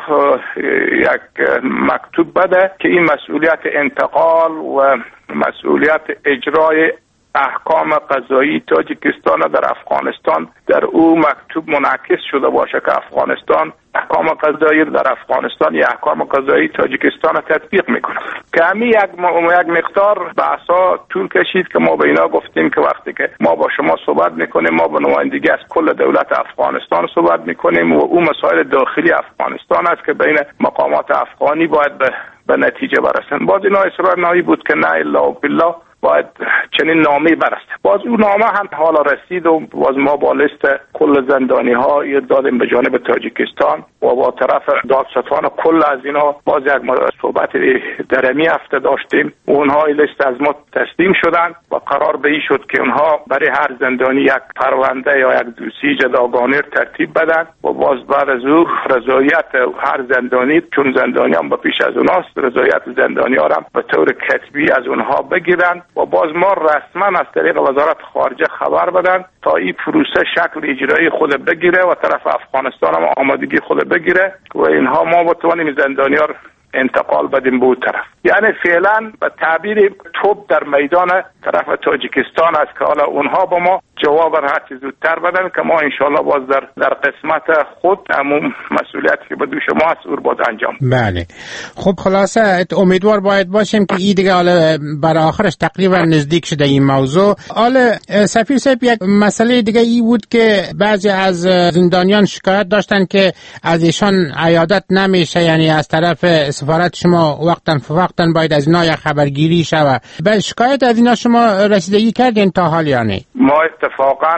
یک مکتوب بده که این مسئولیت انتقال و مسئولیت اجرای احکام قضایی تاجیکستان در افغانستان در او مکتوب منعکس شده باشه که افغانستان احکام قضایی در افغانستان یا احکام قضایی تاجیکستان تطبیق میکنه. که همین یک یک مقدار بحثا طول کشید که ما به اینا گفتیم که وقتی که ما با شما صحبت میکنیم ما به نمایندگی از کل دولت افغانستان صحبت میکنیم و او مسائل داخلی افغانستان است که بین مقامات افغانی باید به, به نتیجه برسن. باز اینا اصرار نهایی بود که نه الا بالله باید چنین نامه‌ای برسته. باز اون نامه هم حالا رسید و باز ما با لیست کل زندانی ها دادیم به جانب تاجیکستان و با طرف دادستان کل از اینا باز یک صحبت در می هفته داشتیم و اونها این لیست از ما تسلیم شدن و قرار به این شد که اونها برای هر زندانی یک پرونده یا یک دوسیه جداگانه ترتیب بدن و باز بعد از او رضایت هر زندانی، چون زندانیان به پیش از اوناست، رضایت زندانی ها را به طور کتبی از اونها بگیرن و باز ما رسما از طریق وزارت خارجه خبر بدن تا این پروسه شکل اجرایی خود بگیره و طرف افغانستان هم آمادگی خود بگیره و اینها ما بتوانیم زندانیان انتقال بدیم به اون طرف. یعنی فعلا به تعبیر توپ در میدان طرف تاجیکستان است که حالا اونها با ما جواب را هر چه زودتر بدن که ما انشالله باز در در قسمت خود همون مسئولیتی که به دوش ما هست او باز انجام. بله. خب خلاصه امیدوار باید باشیم که این دیگه حالا برای آخرش تقریبا نزدیک شده این موضوع. حالا سفیر صاحب یک مسئله دیگه ای بود که بعضی از زندانیان شکایت داشتن که از ایشان عیادت نمیشه، یعنی از طرف سفارت شما وقتا فوقتا باید از اینا یک خبرگیری شوه. به شکایت از اینا شما رسیدگی کردین تا حال یا نه؟ ما اتفاقا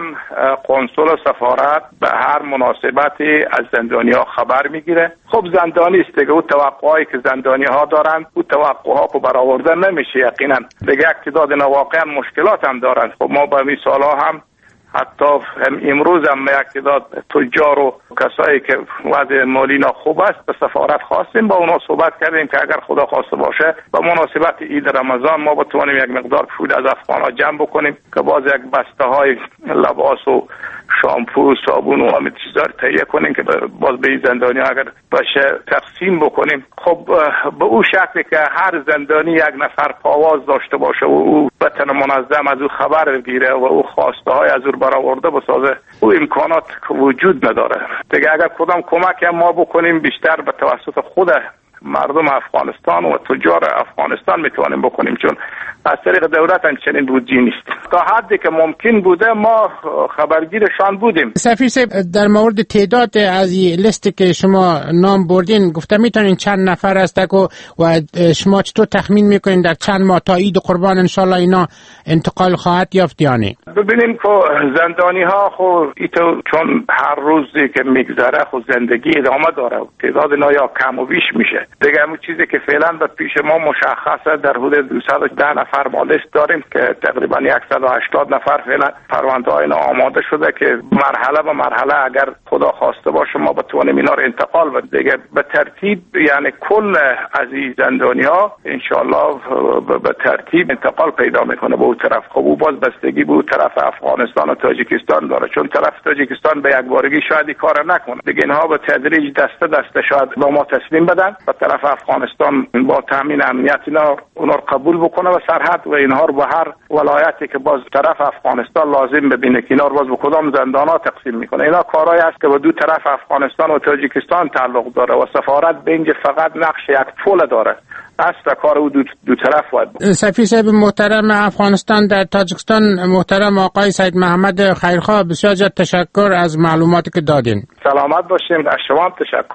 قنصل سفارت به هر مناسبتی از زندانی‌ها خبر میگیره. خب زندانی است دیگه، او توقعی که زندانی‌ها دارن او توقعها رو برآورده نمیشه یقینا. دیگه یک تعداد اینا واقعا مشکلات هم دارن. خب ما به مثال‌ها هم حتی امروز هم یک تعداد تجار و کسایی که وضع مالی خوب است به سفارت خواستیم، با اونا صحبت کردیم که اگر خدا خواسته باشه به مناسبت عید رمضان ما بتوانیم یک مقدار پول از افغان‌ها جمع بکنیم که باز یک بسته های لباس و شامپو، صابون و همه چیزا رو تهیه کنیم که باز به زندانی اگر باشه تقسیم بکنیم. خب به او شکلی که هر زندانی یک نفر پاواز داشته باشه و او بتن منظم از او خبر بگیره و او خواسته های از او برآورده بسازه، او امکانات وجود نداره دیگه. اگر کدام کمک ما بکنیم بیشتر به توسط خود مردم افغانستان و تجار افغانستان میتوانیم بکنیم، چون از طریق دولت هم چنین بودجه نیست. تا حدی که ممکن بوده ما خبرگیرشان بودیم. سفیر صاحب در مورد تعداد از این لیستی که شما نام بردین گفته میتونین چند نفر است و شما چطور تخمین میکنین در چند ماه تا عید قربان انشالله اینا انتقال خواهد یافت یا نه؟ ببینیم که زندانی ها خو ایتو چون هر روزی که میگذره خو زندگی ادامه داره، تعداد اینا یا کم و بیش میشه دیگه. همون چیزی که فعلا به پیش ما مشخصه در حدود دویست و ده نفر ما لیست داریم که تقریبا صد و هشتاد نفر فعلا پرونده های اینا آماده شده که مرحله به مرحله اگر خدا خواسته باشه ما بتوانیم اینا رو انتقال بدیم دیگه به ترتیب، یعنی کل عزیز زندانی ها انشالله به ترتیب انتقال پیدا میکنه به اون طرف. خب او باز بستگی به اون طرف افغانستان و تاجیکستان داره، چون طرف تاجیکستان به یک بارگی شاید کار نکنه دیگه. اینها به تدریج دسته دسته شاید با ما تسلیم بدن و طرف افغانستان با تامین امنیت اینا اونا رو قبول بکنه و سرحد و اینها رو به هر ولایتی که باز طرف افغانستان لازم ببینه که اینا رو باز به کدام زندانا تقسیم میکنه. اینا کارهایی است که به دو طرف افغانستان و تاجیکستان تعلق داره و سفارت به اینجا فقط نقش یک پول داره. اصل کار او دو, دو طرف باید بود. سفیر صاحب محترم افغانستان در تاجیکستان محترم آقای سید محمد خیرخواه، بسیار زیاد تشکر از معلوماتی که دادین. سلامت باشین. از شما هم تشکر.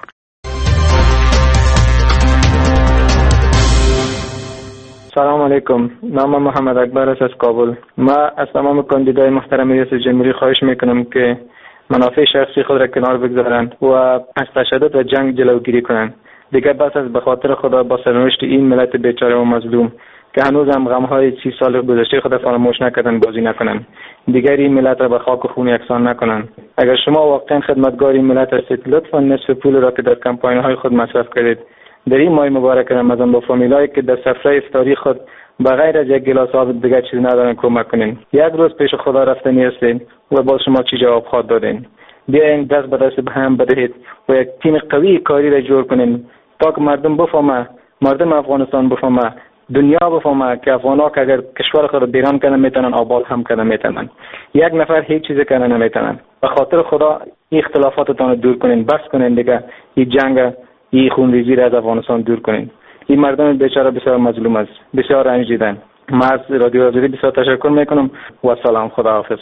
سلام علیکم. نام محمد اکبر است از کابل. ما از تمام کاندیدای محترم ریاست جمهوری خواهش میکنم که منافع شخصی خود را کنار بگذارند و از تشدد و جنگ جلوگیری کنند. دیگر بس از به خاطر خدا با سرنوشت این ملت بیچاره و مظلوم که هنوز هم غمهای سی سال گذشته خود فراموش نکردن بازی نکنند. دیگر این ملت را به خاک و خون یکسان نکنند. اگر شما واقعا خدمتگار این ملت هستید لطفا نصف پول را که در کمپاین های خود مصرف کردید در این ماه مبارک رمضان با فامیلایی که در سفره افطاری خود بغیر از یک گلاس آب دیگر چیز ندارن کمک کنین. یک روز پیش خدا رفتنی هستین و باز شما چی جواب خواهد دادین؟ بیاین دست به دست به هم بدهید و یک تیم قوی کاری را جور کنین تا که مردم بفهمه، مردم افغانستان بفهمه، دنیا بفهمه که افغان‌ها که اگر کشور خود را بیران کنن میتونن، آباد هم کنن میتونن. یک نفر هیچ چیزی کنن نمیتونن. به خاطر خدا این اختلافاتتان رو دور کنین، بس کنین دیگه. این جنگ، این خونریزی را از افغانستان دور کنین. این مردم بیچاره بسیار مظلوم است، بسیار رنج دیدن. من از رادیو آزادی بسیار تشکر میکنم و سلام. خدا حافظ.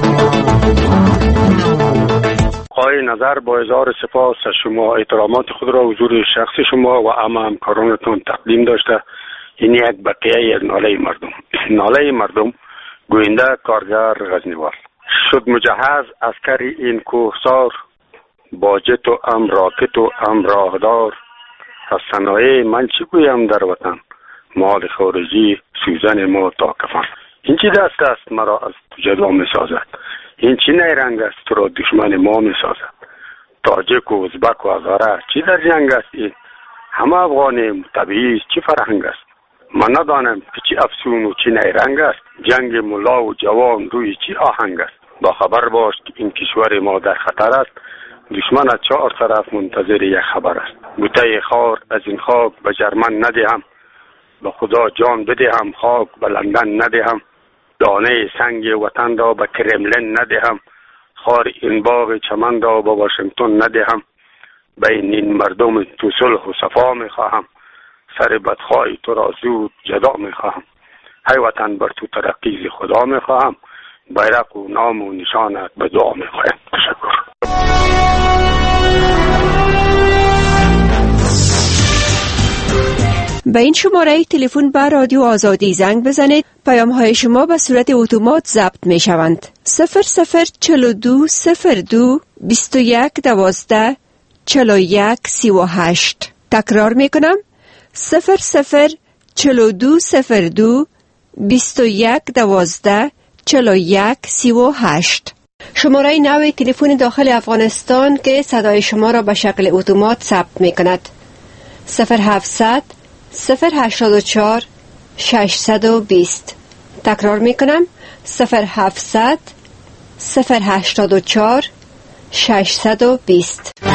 آقای نظر با هزار سپاس از شما احترامات خود را حضور شخصی شما و همه همکارانتون تقدیم داشته. این یک بقیه ناله مردم ناله مردم گوینده کارگر غزنیوال شد مجهز عسکر این کوهسار با جت و ام راکت و ام راهدار از صنایع من چی گویم در وطن مال خارجی سوزن ما تا کفن. این چی دست است مرا از جدا می سازد، این چی نیرنگ است تو را دشمن ما می سازد. تاجک و ازبک و هزاره چی در جنگ است این همه افغانی طبیعی چی فرهنگ است. من ندانم که چی افسون و چی نیرنگ است، جنگ ملا و جوان روی چی آهنگ است. با خبر باش که این کشور ما در خطر است، دشمن از چهار طرف منتظر یک خبر است. بوته خار از این خاک به جرمن ندهم، به خدا جان بدهم خاک به لندن ندهم. دانه سنگ وطن را به کرملین ندهم، خار این باغ چمن را به واشنگتن ندهم. بین این مردم تو صلح و صفا می خواهم، سر بدخواهی تو را زود جدا می خواهم. ای وطن بر تو ترقی خدا می خواهم، بیرق و نام و نشانت به دعا می خواهم. تشکر. به این شماره تلفن به رادیو آزادی زنگ بزنید. پیام های شما به صورت اتومات ضبط می شوند. صفر صفر چهل و دو صفر دو بیست و یک دوازده چهل و یک سی و هشت. تکرار می کنم. صفر صفر چهل و دو صفر دو بیست و یک دوازده چهل و یک سی و هشت. شماره نوی تلفن داخل افغانستان که صدای شما را به شکل اتومات ثبت می کند. صفر هفتصد صفر هشتاد و چهار ششصد و بیست. تکرار می کنم. صفر هفتصد صفر هشتاد و چهار ششصد و بیست.